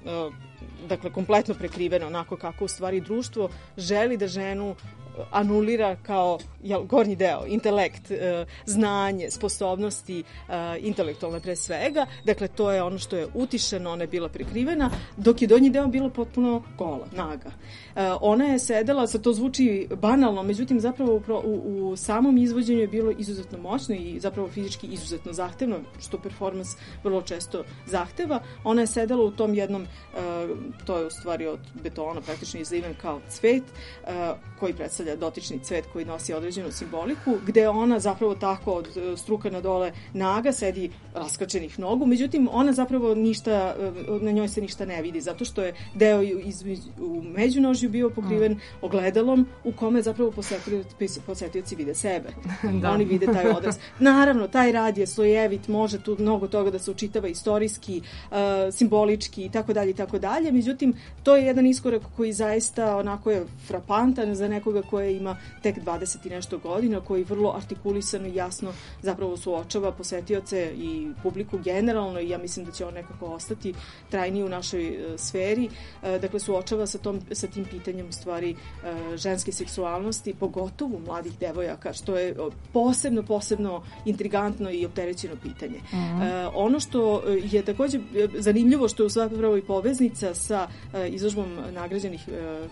dakle kompletno prekrivena onako kako u stvari društvo želi da ženu anulira kao jel, gornji deo, intelekt, e, znanje, sposobnosti, e, intelektualne pre svega. Dakle, to je ono što je utišeno, ona je bila prekrivena, dok je donji deo bila potpuno gola, naga. E, ona je sedela, sad to zvuči banalno, međutim zapravo u, u, u samom izvođenju je bilo izuzetno moćno i zapravo fizički izuzetno zahtevno, što performans vrlo često zahteva. Ona je sedela u tom jednom, e, to je u stvari od betona praktično izliven kao cvet, e, koji predstavlja predstavlja dotični cvet koji nosi određenu simboliku, gde ona zapravo tako od struka na dole naga sedi raskačenih nogu, međutim ona zapravo ništa, na njoj se ništa ne vidi, zato što je deo između, u međunožju bio pokriven ogledalom u kome zapravo posetioci, posetioci vide sebe. Da. Oni vide taj odraz. Naravno, taj rad je slojevit, može tu mnogo toga da se učitava istorijski, uh, simbolički i tako dalje i tako dalje, međutim to je jedan iskorak koji zaista onako je frapantan za nekoga koje ima tek dvadeset i nešto godina, koji vrlo artikulisano i jasno zapravo suočava posetioce i publiku generalno, i ja mislim da će on nekako ostati trajniji u našoj uh, sferi. Uh, dakle, suočava sa, tom, sa tim pitanjem u stvari uh, ženske seksualnosti, pogotovo mladih devojaka, što je posebno, posebno intrigantno i opterećeno pitanje. Mm. Uh, ono što je takođe zanimljivo, što je u zapravo i poveznica sa uh, izložbom nagrađenih uh,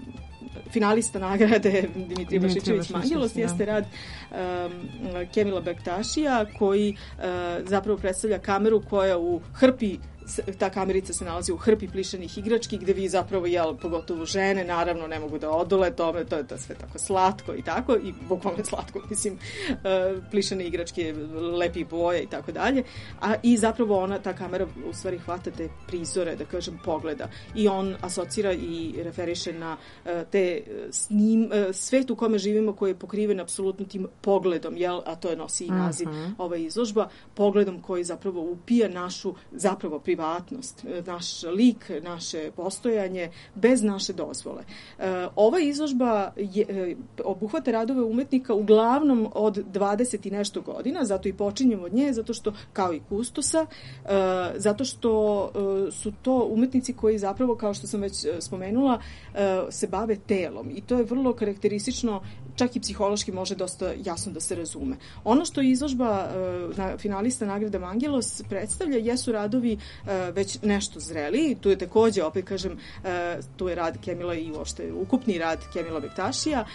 finalista nagrade Dimitrije Bašićević Mangelos, jeste rad um, Kemila Bektašija, koji uh, zapravo predstavlja kameru koja u hrpi, ta kamerica se nalazi u hrpi plišenih igrački, gde vi zapravo, jel, pogotovo žene, naravno ne mogu da odole tome, to je to sve tako slatko i tako, i bukvalno slatko, mislim, uh, plišene igračke, lepih boja i tako dalje, a i zapravo ona, ta kamera u stvari hvata te prizore, da kažem, pogleda, i on asocira i referiše na uh, te snim, uh, svet u kome živimo, koji je pokriven apsolutno tim pogledom, jel, a to je nosi i naziv uh-huh. ova izložba, pogledom koji zapravo upija našu zapravo privatnost, naš lik, naše postojanje bez naše dozvole. E, ova izložba je, e, obuhvata radove umetnika uglavnom od dvadeset i nešto godina, zato i počinjemo od nje, zato što, kao i kustosa, e, zato što e, su to umetnici koji zapravo, kao što sam već spomenula, e, se bave telom, i to je vrlo karakteristično, čak i psihološki može dosta jasno da se razume. Ono što izložba e, na, finalista nagrade Mangelos predstavlja jesu radovi već nešto zreli. Tu je takođe, opet kažem, tu je rad Kemila i uopšte ukupni rad Kemila Bektašija.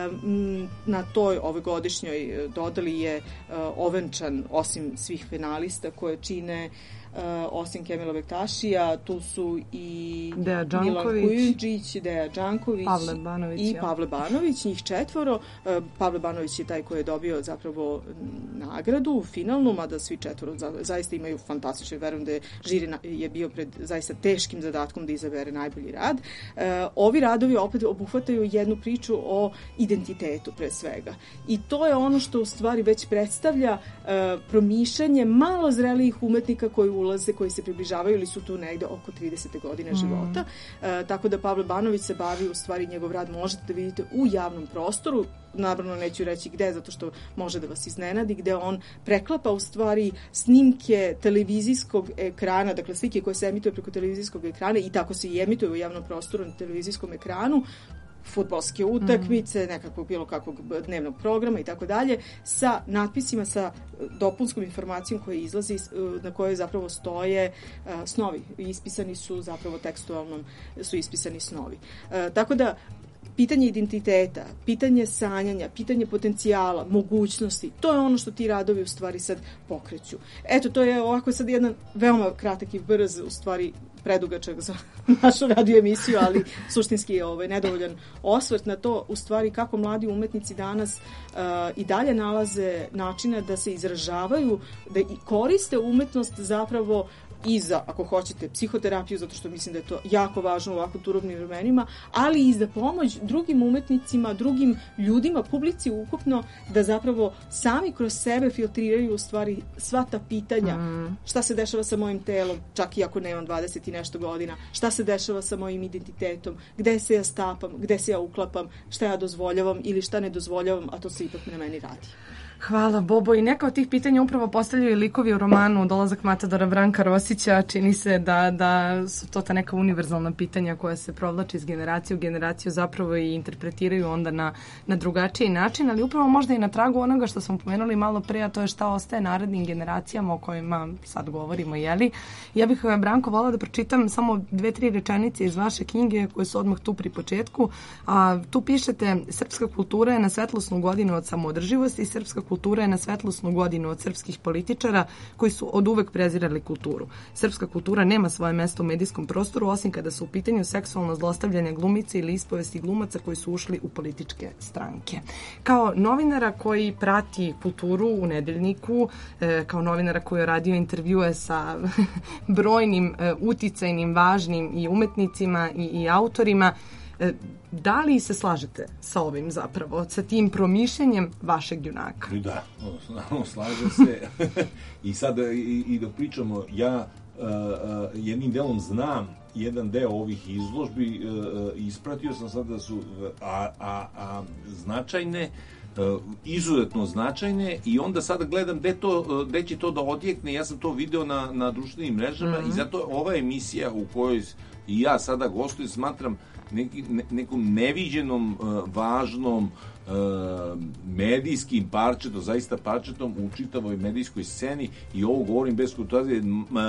Na toj ovogodišnjoj dodali je ovenčan, osim svih finalista koje čine Uh, osim Kemila Bektašija, tu su i Deja Milan Kujundžić, Deja Đanković Pavle Banović, i ja. Pavle Banović, njih četvoro. Uh, Pavle Banović je taj koji je dobio zapravo nagradu finalnu, mada svi četvoro za, zaista imaju fantastično, verujem da je žiri na, je bio pred zaista teškim zadatkom da izabere najbolji rad. Uh, ovi radovi opet obuhvataju jednu priču o identitetu pre svega. I to je ono što u stvari već predstavlja uh, promišljanje malo zrelijih umetnika koji ulaze, koji se približavaju ili su tu negde oko tridesete godine života. Mm. E, tako da Pavle Banović se bavi, u stvari njegov rad možete da vidite u javnom prostoru, naravno neću reći gde, zato što može da vas iznenadi, gde on preklapa u stvari snimke televizijskog ekrana, dakle slike koje se emituju preko televizijskog ekrana i tako se i emituju u javnom prostoru na televizijskom ekranu, fudbalske utakmice, nekakvog bilo kakvog dnevnog programa i tako dalje, sa natpisima, sa dopunskom informacijom koja izlazi, na kojoj zapravo stoje uh, snovi. Ispisani su zapravo tekstualnom, su ispisani snovi. Uh, tako da pitanje identiteta, pitanje sanjanja, pitanje potencijala, mogućnosti, to je ono što ti radovi u stvari sad pokreću. Eto, to je ovako sad jedan veoma kratak i brz, u stvari predugačak za našu radio emisiju, ali suštinski je ovaj nedovoljan osvrt na to, u stvari kako mladi umetnici danas uh, i dalje nalaze načina da se izražavaju, da i koriste umetnost zapravo i za, ako hoćete, psihoterapiju, zato što mislim da je to jako važno u ovako turobnim vremenima, ali i za pomoć drugim umetnicima, drugim ljudima, publici ukupno, da zapravo sami kroz sebe filtriraju u stvari sva ta pitanja. Mm. Šta se dešava sa mojim telom, čak i ako nemam dvadeset i nešto godina, šta se dešava sa mojim identitetom, gde se ja stapam, gde se ja uklapam, šta ja dozvoljavam ili šta ne dozvoljavam, a to se ipak na meni radi. Hvala, Bobo. I neka od tih pitanja upravo postavljaju likovi u romanu Dolazak Matadora Branka Rosića. Čini se da, da su to ta neka univerzalna pitanja koja se provlače iz generacije u generaciju zapravo i interpretiraju onda na, na drugačiji način, ali upravo možda i na tragu onoga što smo pomenuli malo pre, a to je šta ostaje narednim generacijama o kojima sad govorimo, jeli? Ja bih, Branko, volila da pročitam samo dve, tri rečenice iz vaše knjige koje su odmah tu pri početku. A, tu pišete: srpska kultura je na svetlosnu godinu od samoodrživosti, srpska kultura je na svetlosnu godinu od srpskih političara koji su od uvek prezirali kulturu. Srpska kultura nema svoje mesto u medijskom prostoru, osim kada su u pitanju seksualno zlostavljanje glumice ili ispovesti glumaca koji su ušli u političke stranke. Kao novinara koji prati kulturu u Nedeljniku, e, kao novinara koji je radio intervjue sa brojnim e, uticajnim, važnim i umetnicima i, i autorima, e, da li se slažete sa ovim zapravo, sa tim promišljanjem vašeg junaka? Da, slažem se. I sad i, i dok pričamo, ja uh, uh, jednim delom znam jedan deo ovih izložbi, uh, ispratio sam sad da su a, a, a značajne, uh, izuzetno značajne, i onda sada gledam gde, to, gde će to da odjekne. Ja sam to video na, na društvenim mrežama, mm-hmm. i zato ova emisija u kojoj i ja sada gostujem smatram neki, ne, nekom neviđenom, uh, važnom uh, medijskim parčetom, zaista parčetom u čitavoj medijskoj sceni, i ovo govorim bez kulturacije.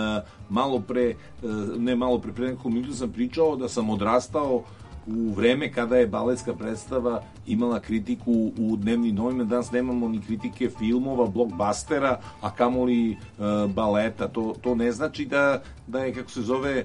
Malo pre, uh, ne malo pre, pre nekom minutu sam pričao da sam odrastao u vreme kada je baletska predstava imala kritiku u dnevnim novinama. Danas nemamo ni kritike filmova, blockbustera, a kamoli uh, baleta. To, to ne znači da, da je, kako se zove,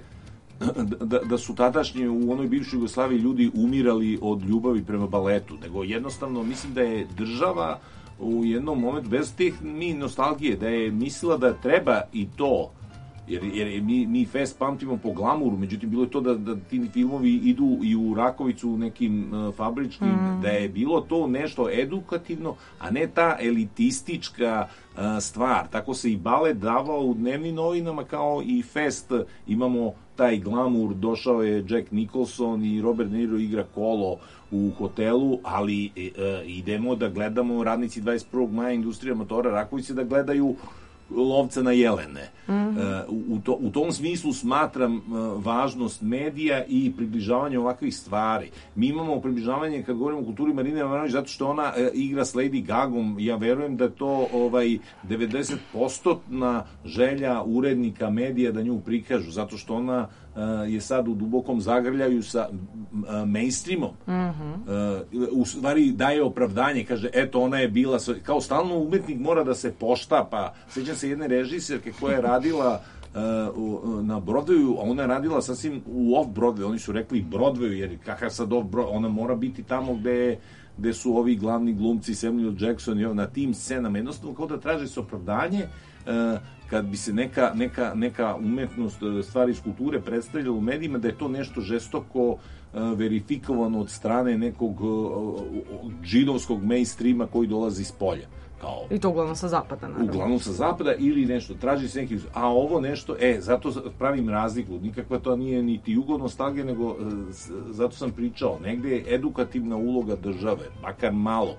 Da, da su tadašnji u onoj bivšoj Jugoslaviji ljudi umirali od ljubavi prema baletu, nego jednostavno mislim da je država u jednom momentu, bez teh mi nostalgije, da je mislila da treba i to, jer, jer mi, mi fest pamtimo po glamuru, međutim bilo je to da, da ti filmovi idu i u Rakovicu u nekim uh, fabričkim, mm. da je bilo to nešto edukativno, a ne ta elitistička uh, stvar. Tako se i balet davao u dnevnim novinama kao i fest. Imamo taj glamur, došao je Jack Nicholson i Robert De Niro igra kolo u hotelu, ali e, idemo da gledamo radnici dvadeset prvog maja industrija motora Rakovice da gledaju lovca na jelene. Mm-hmm. E, u, to, u tom smislu smatram e, važnost medija i približavanje ovakvih stvari. Mi imamo približavanje, kad govorimo o kulturi, Marine Ivanović, zato što ona e, igra s Lady Gagom. Ja verujem da to ovaj devedeset posto na želja urednika medija da nju prikažu, zato što ona Uh, je sad u dubokom zagrljaju sa uh, mainstreamom. Mm-hmm. Uh, u stvari daje opravdanje, kaže, eto, ona je bila, kao stalno umetnik mora da se poštapa. Sjećam se jedne režiserke koja je radila uh, u, na Broadwayu, a ona je radila sasvim u off-Broadway, oni su rekli Broadwayu, jer kakav sad off-Broadway, ona mora biti tamo gde, gde su ovi glavni glumci, Samuel Jackson, i na tim scenama, jednostavno kao da traže se opravdanje. Uh, kad bi se neka, neka, neka umetnost, stvari iz kulture predstavljala u medijima, da je to nešto žestoko uh, verifikovano od strane nekog uh, džinovskog mainstreama koji dolazi iz polja. Kao, I to uglavnom sa zapada, naravno. Uglavnom sa zapada ili nešto, traži se neki, a ovo nešto, e, zato pravim razliku, nikakva to nije niti jugo nostalgija, nego uh, zato sam pričao, negde je edukativna uloga države, makar malo.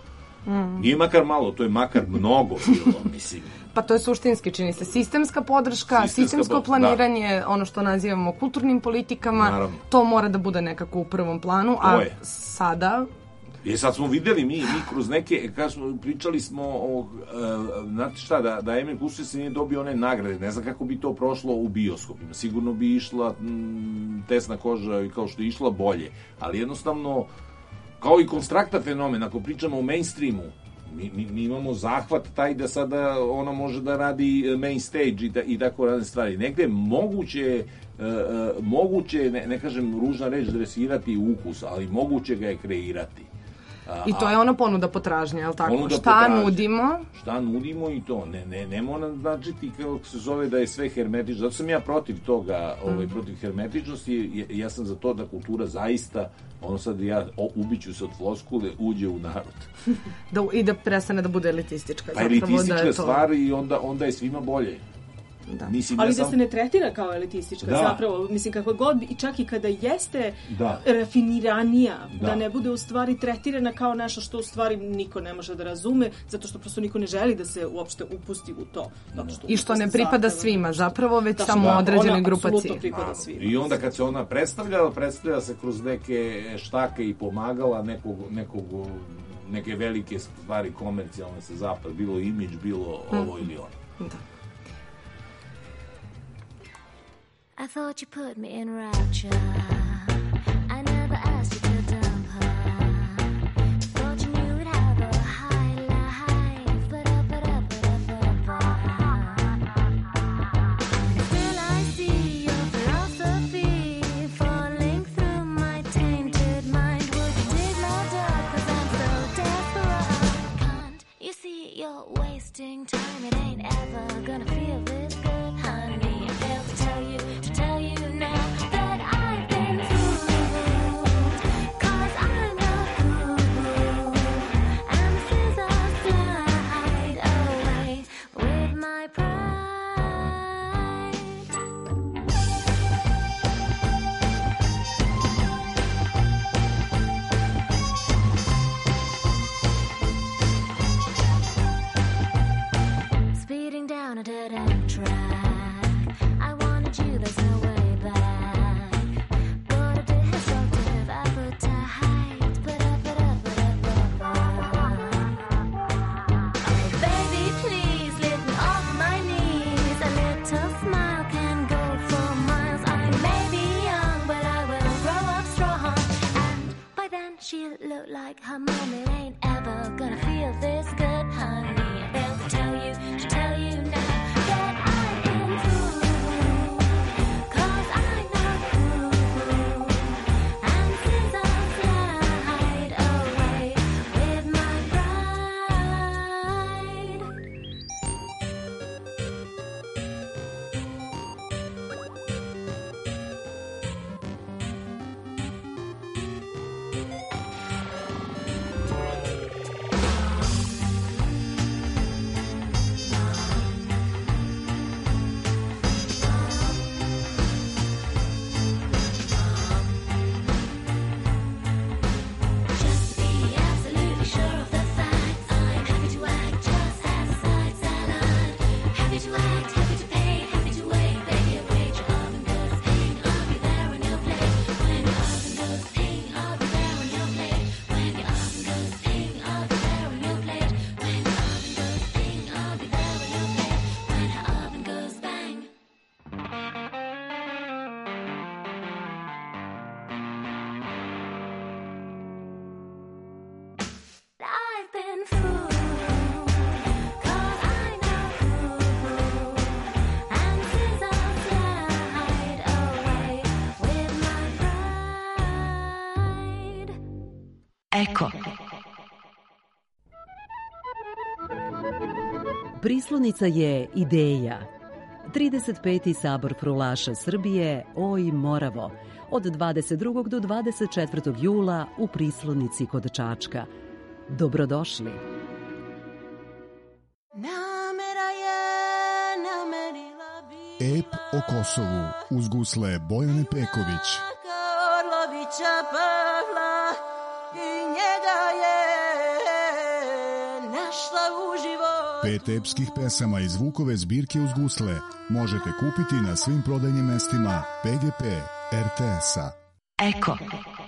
Mm. Nije makar malo, to je makar mnogo bilo, mislim. Pa to je suštinski, čini se, sistemska podrška, sistemska sistemsko pod... planiranje, da. Ono što nazivamo kulturnim politikama, naravno. To mora da bude nekako u prvom planu, a je. Sada... Je, sad smo videli mi, mi kroz neke, kad smo, pričali smo o, uh, znate šta, da, da Emil Kušić se nije dobio one nagrade, ne znam kako bi to prošlo u bioskopima, sigurno bi išla m, tesna koža i kao što je išla bolje, ali jednostavno, kao i konstrakta fenomen, ako pričamo o mainstreamu, mi, mi, mi imamo zahvat taj da sada ona može da radi main stage i, da, i tako razne stvari. Negde moguće, uh, uh, moguće ne, ne kažem ružna reč, dresirati ukus, ali moguće ga je kreirati. I to je ono ponuda potražnja, je li tako? Šta potražnja. nudimo? Šta nudimo i to. Ne, ne, ne mora značiti kako se zove da je sve hermetično. Zato sam ja protiv toga, ovaj, protiv hermetičnosti. Ja sam za to da kultura zaista, ono sad ja ubiću se od floskule, uđe u narod. da, I da prestane da bude elitistička. Pa elitistička da to... stvar i onda, onda je svima bolje. Da. Mislim, ali da sam... se ne tretira kao elitistička, da. Zapravo, mislim, kako god, i čak i kada jeste da. Rafiniranija, da. da ne bude u stvari tretirana kao nešto što u stvari niko ne može da razume, zato što prosto niko ne želi da se uopšte upusti u to. Što I što ne pripada zapravo, svima, zapravo već da, samo da. određenoj grupaciji. I onda kad se ona predstavlja, predstavlja se kroz neke štake i pomagala nekog, nekog neke velike stvari komercijalne sa zapad, bilo imidž, bilo ovo ili ono. Da. I thought you put me in rapture. I never asked you to dump her. Thought you knew we'd have a high life. track. I wanted you, there's no way back. Got a destructive appetite. Put up, put up, put up, put up. Oh, baby, please lift me off my knees. A little smile can go for miles. I may be young, but I will grow up strong. And by then she'll look like her mom. It ain't ever gonna feel this good, honey. They'll tell you, she'll tell you now that I've been through. 'Cause I'm not through. And since I slide away with my pride. Just to be absolutely sure of the facts, I'm happy to act just as a side salad. Happy to act, happy to pay, happy to wait. Baby, wait, your oven goes ping, I'll be there on your plate. When your oven goes ping, I'll be there on your plate. When your oven goes ping, I'll be there on your plate. When your oven goes ping, I'll be there on your plate. When her oven goes bang. I've been through, 'cause I'm not through. And since I slide away with my pride. Eko. Prislonica je ideja. trideset peti sabor frulaša Srbije Oj Moravo od dvadeset drugog do dvadeset četvrtog jula u Prislonici kod Čačka. Dobrodošli. Ep o Kosovu uz gusle Bojane Peković. Orlovića Pavla i njega je našla uživo. Pet epskih pesama iz Vukove zbirke uz gusle možete kupiti na svim prodajnim mestima P G P R T S-a. Eko.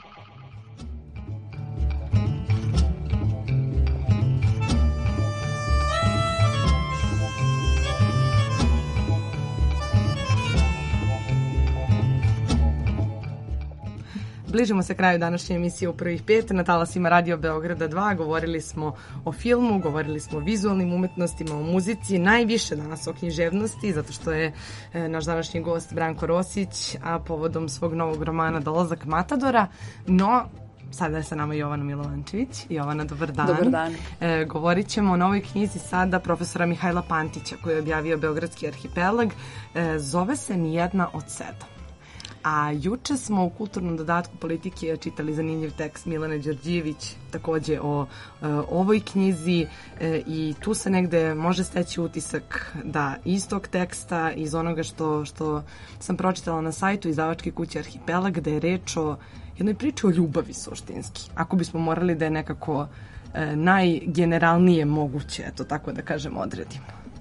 Bližimo se kraju današnje emisije u prvih pet. Na talasima Radio Beograda dva govorili smo o filmu, govorili smo o vizualnim umetnostima, o muzici, najviše danas o književnosti, zato što je e, naš današnji gost Branko Rosić, a povodom svog novog romana Dolazak Matadora, no sada je sa nama Jovana Milovančević. Jovana, dobar dan. Dobar dan. E, govorit ćemo o novoj knjizi sada profesora Mihajla Pantića koji je objavio Beogradski arhipelag. E, zove se Nijedna od sedam. A juče smo u kulturnom dodatku politike čitali zanimljiv tekst Milane Đorđijević takođe o e, ovoj knjizi e, i tu se negde može steći utisak da iz tog teksta, iz onoga što, što sam pročitala na sajtu izdavačke kuće Arhipelag, gde je reč o jednoj priči o ljubavi suštinski. Ako bismo morali da je nekako e, najgeneralnije moguće, eto tako da kažem, odredimo.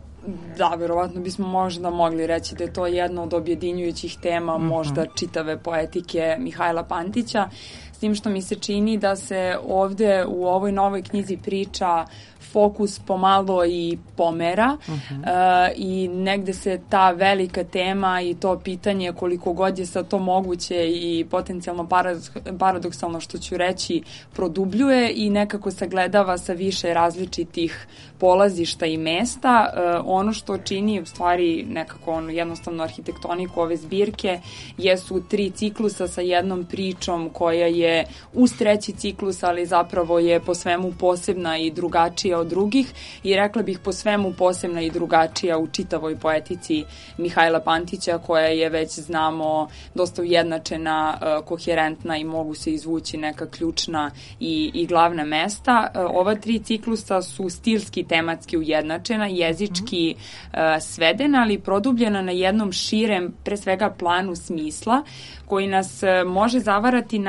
Da, verovatno bismo možda mogli reći da je to jedna od objedinjujućih tema mm-hmm. možda čitave poetike Mihajla Pantića, s tim što mi se čini da se ovde u ovoj novoj knjizi priča fokus pomalo i pomera uh-huh. uh, i negde se ta velika tema i to pitanje koliko god je sad to moguće i potencijalno paradoksalno što ću reći produbljuje i nekako sagledava sa više različitih polazišta i mesta. Uh, ono što čini u stvari nekako ono jednostavno arhitektoniku ove zbirke jesu tri ciklusa sa jednom pričom koja je uz treći ciklus, ali zapravo je po svemu posebna i drugačija od drugih i rekla bih po svemu posebna i drugačija u čitavoj poetici Mihajla Pantića koja je već znamo dosta ujednačena, koherentna i mogu se izvući neka ključna i, i glavna mesta. Ova tri ciklusa su stilski tematski ujednačena, jezički mm-hmm. svedena, ali produbljena na jednom širem, pre svega planu smisla koji nas može zavarati na izgled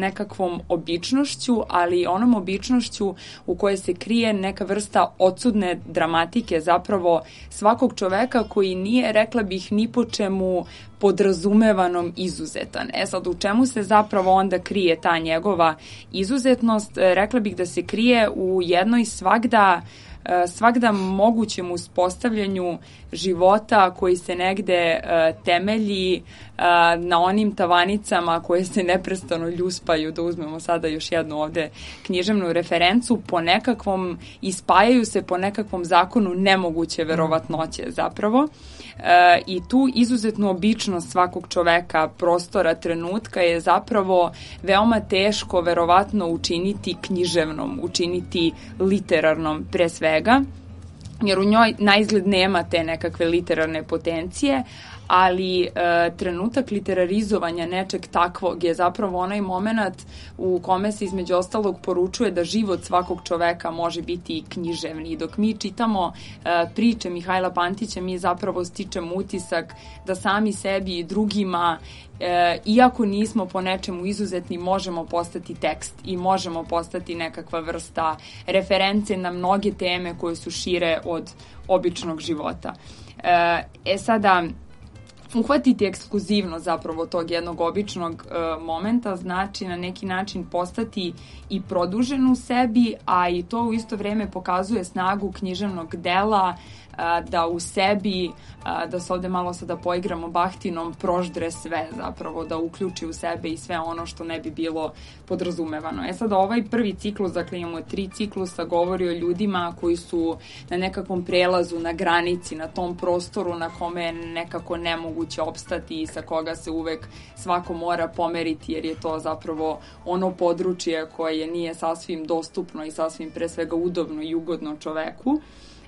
nekakvom običnošću, ali onom običnošću u kojoj se krije neka vrsta odsudne dramatike zapravo svakog čoveka koji nije, rekla bih, ni po čemu podrazumevanom izuzetan. E sad, u čemu se zapravo onda krije ta njegova izuzetnost? Rekla bih da se krije u jednoj svagda svagda mogućem uspostavljanju života koji se negde uh, temelji uh, na onim tavanicama koje se neprestano ljuspaju, da uzmemo sada još jednu ovde književnu referencu, po nekakvom, ispajaju se po nekakvom zakonu nemoguće verovatnoće zapravo. Uh, I tu izuzetnu običnost svakog čoveka, prostora, trenutka je zapravo veoma teško verovatno učiniti književnom, učiniti literarnom pre svega, jer u njoj naizgled nema te nekakve literarne potencije, ali e, trenutak literarizovanja nečeg takvog je zapravo onaj moment u kome se između ostalog poručuje da život svakog čoveka može biti i književni. Dok mi čitamo e, priče Mihajla Pantića, mi zapravo stičemo utisak da sami sebi i drugima, e, iako nismo po nečemu izuzetni, možemo postati tekst i možemo postati nekakva vrsta reference na mnoge teme koje su šire od običnog života. E, e sada, uhvatiti ekskluzivno zapravo tog jednog običnog uh, momenta znači na neki način postati i produžen u sebi, a i to u isto vreme pokazuje snagu književnog dela uh, da u sebi, uh, da se ovde malo sada poigramo bahtinom, proždre sve zapravo, da uključi u sebe i sve ono što ne bi bilo podrazumevano. E sad, ovaj prvi ciklus, dakle imamo tri ciklusa, govori o ljudima koji su na nekakvom prelazu, na granici, na tom prostoru na kome je nekako nemoguće opstati i sa koga se uvek svako mora pomeriti, jer je to zapravo ono područje koje nije sasvim dostupno i sasvim pre svega udobno i ugodno čoveku.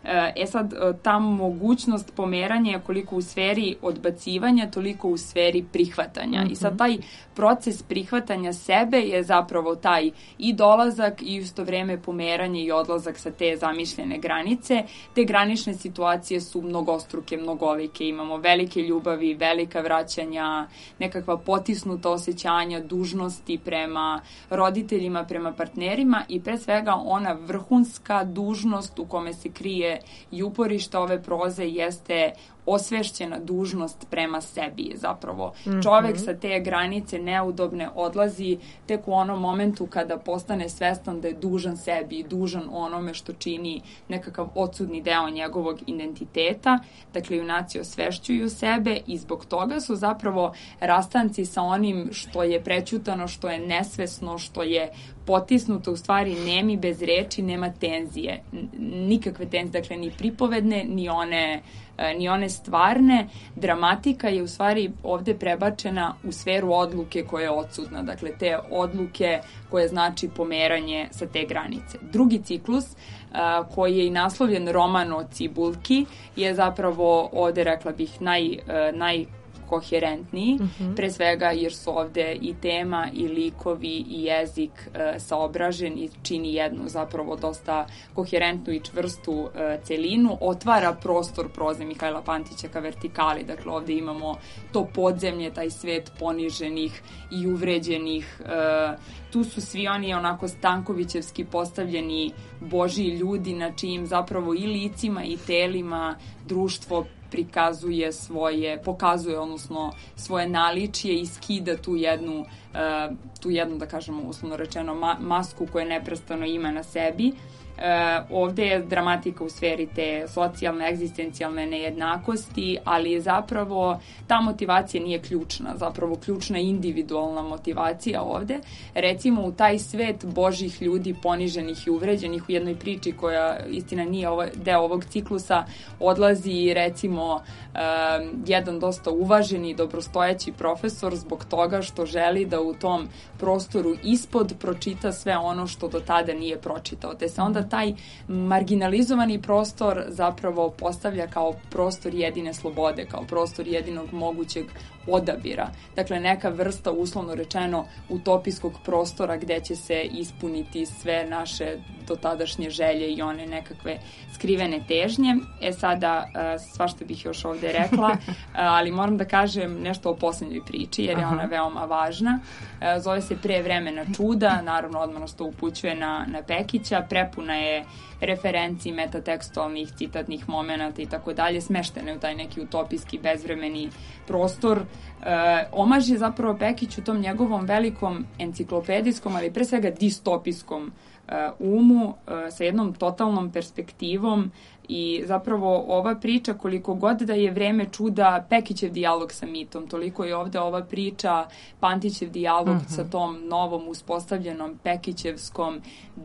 E sad, ta mogućnost pomeranja je koliko u sferi odbacivanja, toliko u sferi prihvatanja. Mm-hmm. I sad taj proces prihvatanja sebe je zapravo taj i dolazak i isto vreme pomeranje i odlazak sa te zamišljene granice. Te granične situacije su mnogostruke, mnogovike. Imamo velike ljubavi, velika vraćanja, nekakva potisnuta osjećanja, dužnosti prema roditeljima, prema partnerima i pre svega ona vrhunska dužnost u kome se krije i uporište ove proze jeste osvešćena dužnost prema sebi zapravo. Mm-hmm. Čovek sa te granice neudobne odlazi tek u onom momentu kada postane svestan da je dužan sebi i dužan onome što čini nekakav odsudni deo njegovog identiteta. Dakle, junaci osvešćuju sebe i zbog toga su zapravo rastanci sa onim što je prećutano, što je nesvesno, što je potisnuto, u stvari nemi, bez reči, nema tenzije. Nikakve tenzije, dakle ni pripovedne, ni one ni one stvarne. Dramatika je u stvari ovde prebačena u sferu odluke koja je odsudna, dakle te odluke koje znači pomeranje sa te granice. Drugi ciklus, uh, koji je i naslovljen Roman o Cibulki, je zapravo ovde, rekla bih, naj, uh, naj koherentniji, mm-hmm. pre svega jer su ovde i tema i likovi i jezik e, saobražen i čini jednu zapravo dosta koherentnu i čvrstu e, celinu, otvara prostor proze Mihajla Pantića ka vertikali, dakle ovde imamo to podzemlje, taj svet poniženih i uvređenih, e, tu su svi oni onako stankovićevski postavljeni božji ljudi na čijim zapravo i licima i telima društvo prikazuje svoje, pokazuje odnosno svoje naličje i skida tu jednu, uh, tu jednu da kažemo uslovno rečeno ma- masku koju neprestano ima na sebi. Uh, ovde je dramatika u sferi te socijalne, egzistencijalne nejednakosti, ali je zapravo ta motivacija nije ključna, zapravo ključna je individualna motivacija ovde. Recimo u taj svet božjih ljudi poniženih i uvređenih u jednoj priči koja istina nije ovo, deo ovog ciklusa, odlazi recimo um, jedan dosta uvaženi i dobrostojeći profesor zbog toga što želi da u tom prostoru ispod pročita sve ono što do tada nije pročitao, te se onda taj marginalizovani prostor zapravo postavlja kao prostor jedine slobode, kao prostor jedinog mogućeg odabira. Dakle, neka vrsta, uslovno rečeno, utopijskog prostora gde će se ispuniti sve naše dotadašnje želje i one nekakve skrivene težnje. E sada, svašta bih još ovde rekla, ali moram da kažem nešto o poslednjoj priči, jer je Aha. ona veoma važna. Zove se Pre vremena čuda, naravno odmah nas to upućuje na, na Pekića, prepuna je referenci, metatekstualnih, citatnih momenata i tako dalje, smeštene u taj neki utopijski, bezvremeni prostor. E, omaž je zapravo Pekić u tom njegovom velikom enciklopedijskom, ali pre svega distopijskom e, umu, e, sa jednom totalnom perspektivom i zapravo ova priča, koliko god da je vreme čuda Pekićev dijalog sa mitom, toliko je ovde ova priča Pantićev dijalog Mhm. sa tom novom uspostavljenom Pekićevskom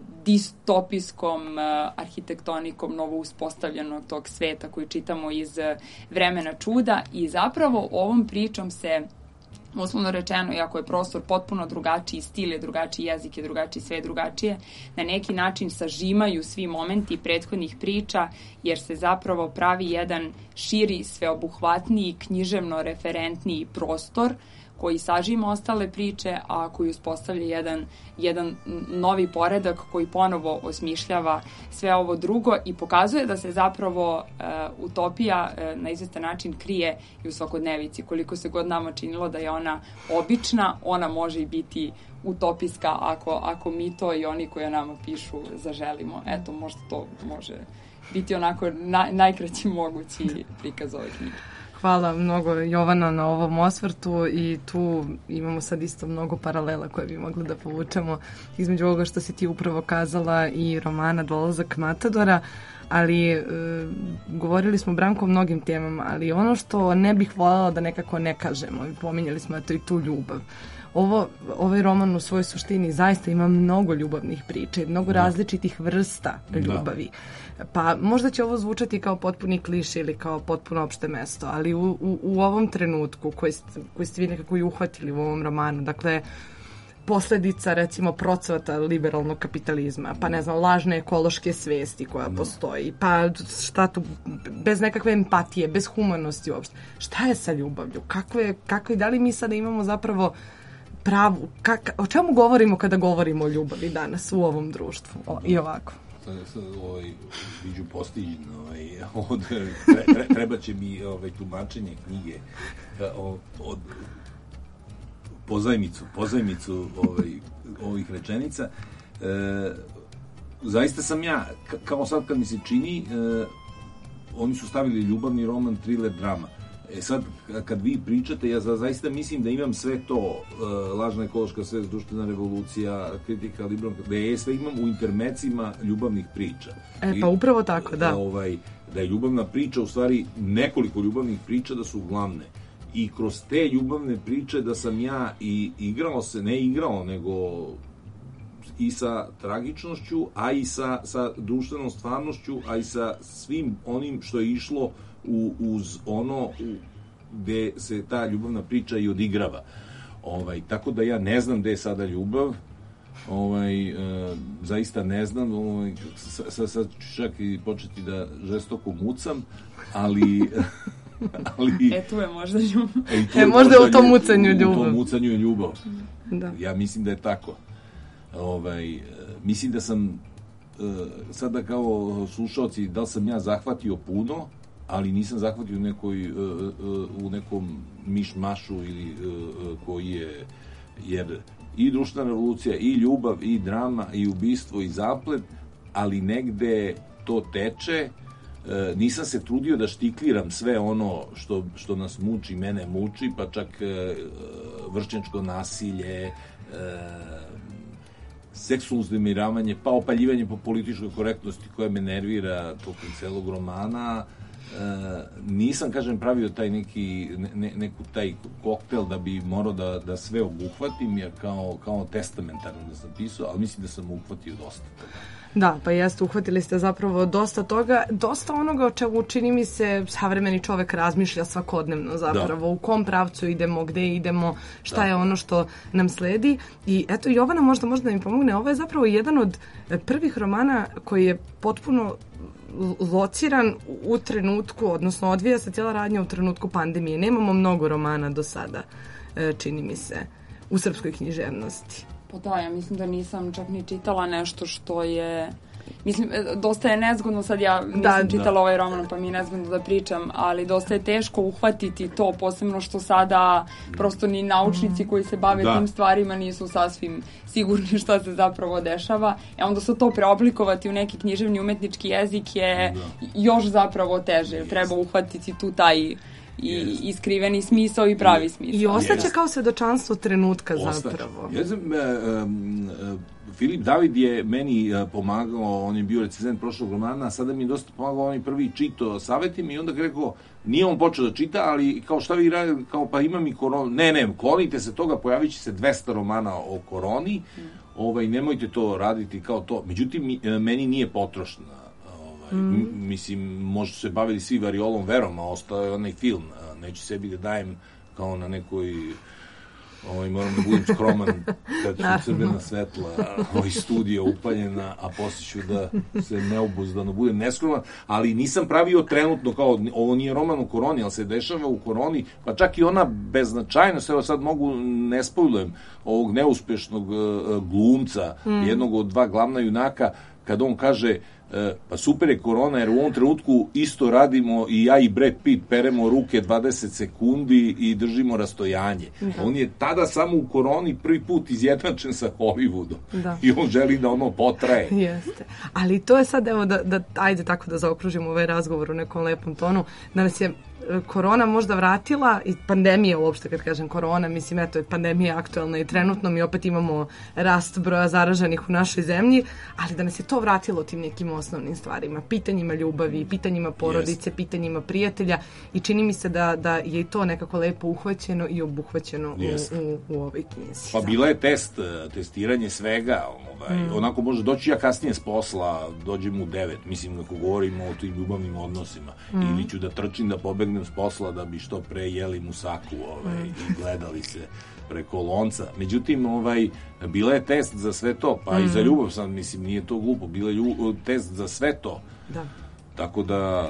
distopijskom uh, arhitektonikom novo uspostavljenog tog sveta koji čitamo iz uh, vremena čuda i zapravo ovom pričom se uslovno rečeno, iako je prostor potpuno drugačiji, stil je drugačiji, jezik je drugačiji, sve je drugačije, na neki način sažimaju svi momenti prethodnih priča, jer se zapravo pravi jedan širi, sveobuhvatniji, književno referentniji prostor koji sažima ostale priče, a koji uspostavlja jedan, jedan novi poredak koji ponovo osmišljava sve ovo drugo i pokazuje da se zapravo uh, utopija uh, na izvestan način krije i u svakodnevici. Koliko se god nama činilo da je ona obična, ona može i biti utopijska ako, ako mi to i oni koji o nama pišu zaželimo. Eto, možda to može biti onako na, najkraći mogući prikaz ove knjige. Hvala mnogo Jovana na ovom osvrtu i tu imamo sad isto mnogo paralela koje bi mogli da povučemo između ovoga što si ti upravo kazala i romana Dolazak Matadora, ali e, govorili smo, Branko, o mnogim temama, ali ono što ne bih voljela da nekako ne kažemo, pominjali smo eto i tu ljubav. Ovo, ovaj roman u svojoj suštini zaista ima mnogo ljubavnih priča i mnogo Da. različitih vrsta ljubavi. Pa možda će ovo zvučati kao potpuni kliš ili kao potpuno opšte mesto, ali u, u, u ovom trenutku koji ste, koji ste vi nekako i uhvatili u ovom romanu, dakle, posledica recimo procvata liberalnog kapitalizma, pa ne znam, lažne ekološke svesti koja postoji, pa šta tu, bez nekakve empatije, bez humanosti uopšte. Šta je sa ljubavlju? Kakve, kakve, da li mi sada imamo zapravo pravu, kak, o čemu govorimo kada govorimo o ljubavi danas u ovom društvu o, i ovako? Sad, ovaj, viđu postiđen, ovaj, od, tre, treba će mi ovaj, tumačenje knjige od, od pozajmicu, pozajmicu ovaj, ovih rečenica. E, zaista sam ja, kao sad kad mi se čini, e, oni su stavili ljubavni roman, thriller, drama. E sad, kad vi pričate, ja zaista mislim da imam sve to, uh, lažna ekološka svest, društvena revolucija, kritika liberalnog, da je sve imam u intermecima ljubavnih priča. E, pa upravo tako, da. Da, ovaj, da je ljubavna priča, u stvari, nekoliko ljubavnih priča da su glavne. I kroz te ljubavne priče da sam ja i igrao se, ne igrao, nego i sa tragičnošću, a i sa, sa društvenom stvarnošću, a i sa svim onim što je išlo U, uz ono u, gde se ta ljubavna priča i odigrava. Ovaj, tako da ja ne znam gde je sada ljubav, ovaj, e, zaista ne znam, ovaj, sad, sad ću čak i početi da žestoko mucam, ali... ali e, tu je možda ljubav. E, tu je e možda u tom mucanju ljubav. U tom mucanju je ljubav. Da. Ja mislim da je tako. Ovaj, mislim da sam sada kao slušalci, da li sam ja zahvatio puno, ali nisam zahvatio u, nekoj, u nekom miš-mašu ili koji je, jer i društvena revolucija, i ljubav, i drama, i ubistvo, i zaplet, ali negde to teče. Nisam se trudio da štikliram sve ono što, što nas muči, mene muči, pa čak vršnjačko nasilje, seksualno uznemiravanje, pa opaljivanje po političkoj korektnosti koja me nervira tokom celog romana. E, nisam, kažem, pravio taj neki, ne, neku taj koktel da bi morao da, da sve obuhvatim, jer kao, kao testamentarno da sam pisao, ali mislim da sam uhvatio dosta toga. Da, pa jeste, uhvatili ste zapravo dosta toga, dosta onoga o čemu čini mi se savremeni čovek razmišlja svakodnevno zapravo, da. U kom pravcu idemo, gde idemo, šta da. Je ono što nam sledi. I eto, Jovana možda možda mi pomogne, ovo je zapravo jedan od prvih romana koji je potpuno lociran u trenutku, odnosno odvija se cijela radnja u trenutku pandemije. Nemamo mnogo romana do sada, čini mi se, u srpskoj književnosti. Pa da, ja mislim da nisam čak ni čitala nešto što je mislim, e, dosta je nezgodno, sad ja nisam Da, čitala da. ovaj roman, pa mi je nezgodno da pričam, ali dosta je teško uhvatiti to, posebno što sada prosto ni naučnici koji se bave Da. tim stvarima nisu sasvim sigurni šta se zapravo dešava. E onda se to preoblikovati u neki književni umetnički jezik je još zapravo teže. Treba uhvatiti tu taj i iskriveni smisao i pravi smisao. I ostaće kao svedočanstvo trenutka Ostaće. zapravo. Ja znam, e, e, e, Filip David je meni e, pomagao, on je bio recenzent prošlog romana, a sada mi je dosta pomagao, on je prvi čito savjetim i onda ga rekao, nije on počeo da čita, ali kao šta vi radite, kao pa imam i koronu, ne, ne, klonite se toga, pojavit će se dvesta romana o koroni, mm. ovaj, nemojte to raditi kao to. Međutim, mi, e, meni nije potrošna. Ovaj, Mm. m- mislim, možda su se bavili svi variolom verom, a ostao je onaj film. A, neću sebi da dajem kao na nekoj... Ovaj, moram da budem skroman kad su Naravno. crvena svetla ovaj studija upaljena, a poslije ću da se neobuzdano budem neskroman, ali nisam pravio trenutno kao, ovo nije roman u koroni, ali se dešava u koroni, pa čak i ona beznačajnost, evo sad mogu, ne spojlujem, ovog neuspešnog uh, glumca, Mm. jednog od dva glavna junaka, kad on kaže e, pa super je korona jer u ovom trenutku isto radimo i ja i Brad Pitt peremo ruke dvadeset sekundi i držimo rastojanje. Da. On je tada samo u koroni prvi put izjednačen sa Hollywoodom. Da. I on želi da ono potraje. Jeste. Ali to je sad, evo, da, da ajde tako da zaokružimo ovaj razgovor u nekom lepom tonu, da nas je e, korona možda vratila i pandemija uopšte, kad kažem korona, mislim, eto, je pandemija aktualna i trenutno mi opet imamo rast broja zaraženih u našoj zemlji, ali da nas je to vratilo tim nekim osnovnim stvarima, pitanjima ljubavi, pitanjima porodice, pitanjima prijatelja i čini mi se da, da je i to nekako lepo uhvaćeno i obuhvaćeno u, Jeste. u, u ovoj knjizi. Pa bila je test, e, testiranje svega, ovaj, Mm. onako može doći ja kasnije s posla, dođem u devet, mislim ako govorimo o tim ljubavnim odnosima, Mm. ili ću da trčim da pobegnem s posla da bi što pre jeli musaku ovaj, Mm. i gledali se preko lonca. Međutim, ovaj, bila je test za sve to, pa i Mm. za ljubav sam, mislim, nije to glupo, bila je lju- test za sve to. Da. Tako da...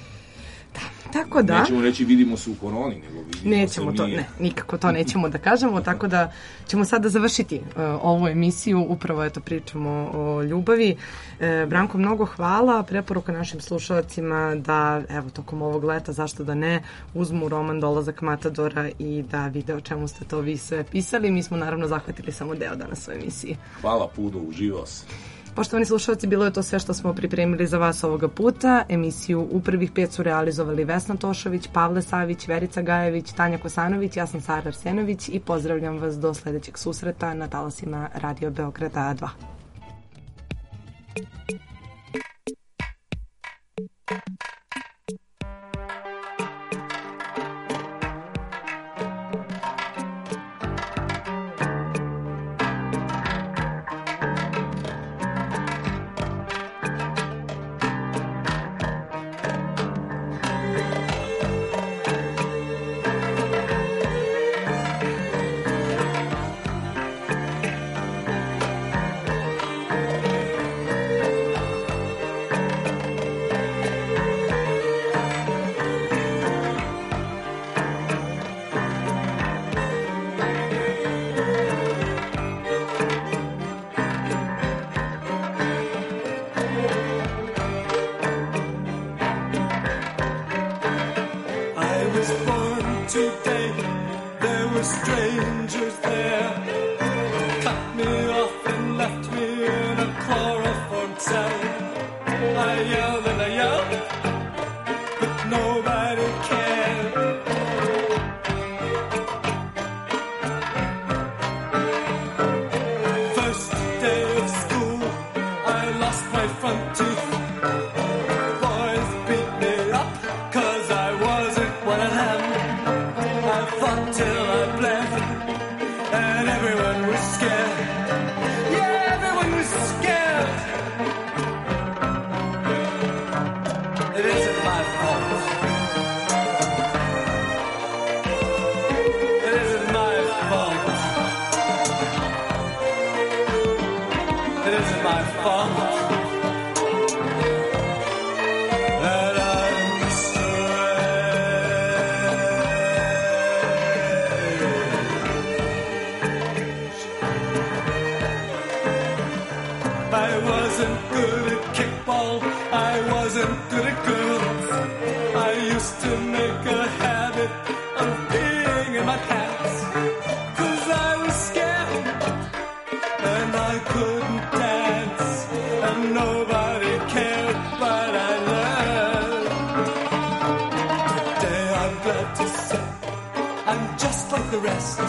Tako da... Nećemo reći vidimo se u koroni, nego vidimo Nećemo se to, mi... ne, nikako to nećemo da kažemo, tako da ćemo sada završiti uh, ovu emisiju, upravo eto pričamo o ljubavi. E, Branko, mnogo hvala, preporuka našim slušalcima da, evo, tokom ovog leta, zašto da ne, uzmu roman Dolazak Matadora i da vide o čemu ste to vi sve pisali. Mi smo naravno zahvatili samo deo danas u emisiji. Hvala puno, uživao sam. Poštovani slušalci, bilo je to sve što smo pripremili za vas ovoga puta. Emisiju u prvih pet su realizovali Vesna Tošović, Pavle Savić, Verica Gajević, Tanja Kosanović, ja sam Sara Arsenović i pozdravljam vas do sledećeg susreta na talasima Radio Beograda A dva. I was born today, there were strangers there. Cut me off and left me in a chloroform cell. I yelled and I yelled, but nobody cared. First day of school, I lost my front tooth. Boys beat me up, cause I wasn't one of them. I fought till I bled, I'm just like the rest.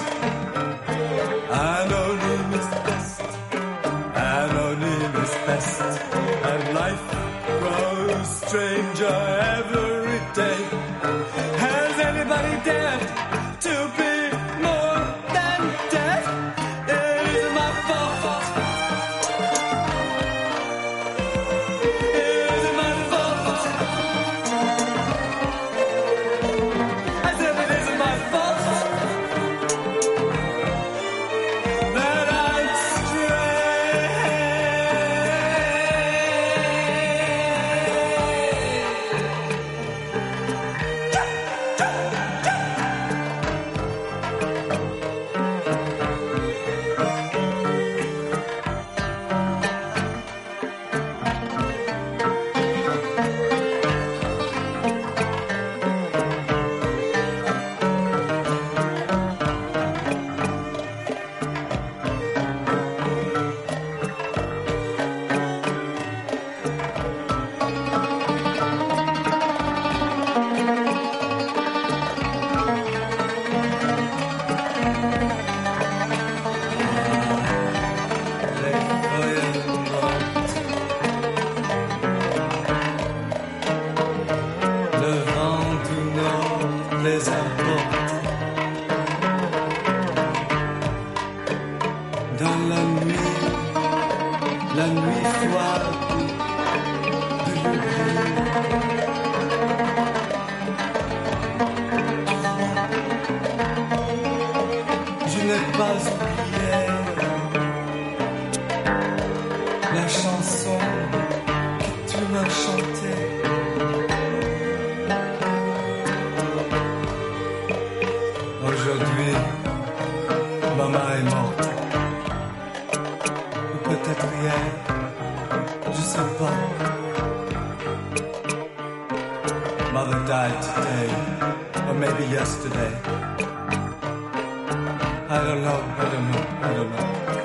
Anonym is best. Anonym is best. And life grows stranger every day. Has anybody dared to be more than dead? It isn't my fault. It isn't my fault. I said it isn't my fault that I'm le vent du nord les emporte dans la nuit, la nuit froide de l'oubli. Je n'ai pas oublié la chanson que tu m'as chantée. Aujourd'hui, maman est morte. Ou peut-être hier, je sais pas. Mother died today, or maybe yesterday. I don't know, I don't know, I don't know.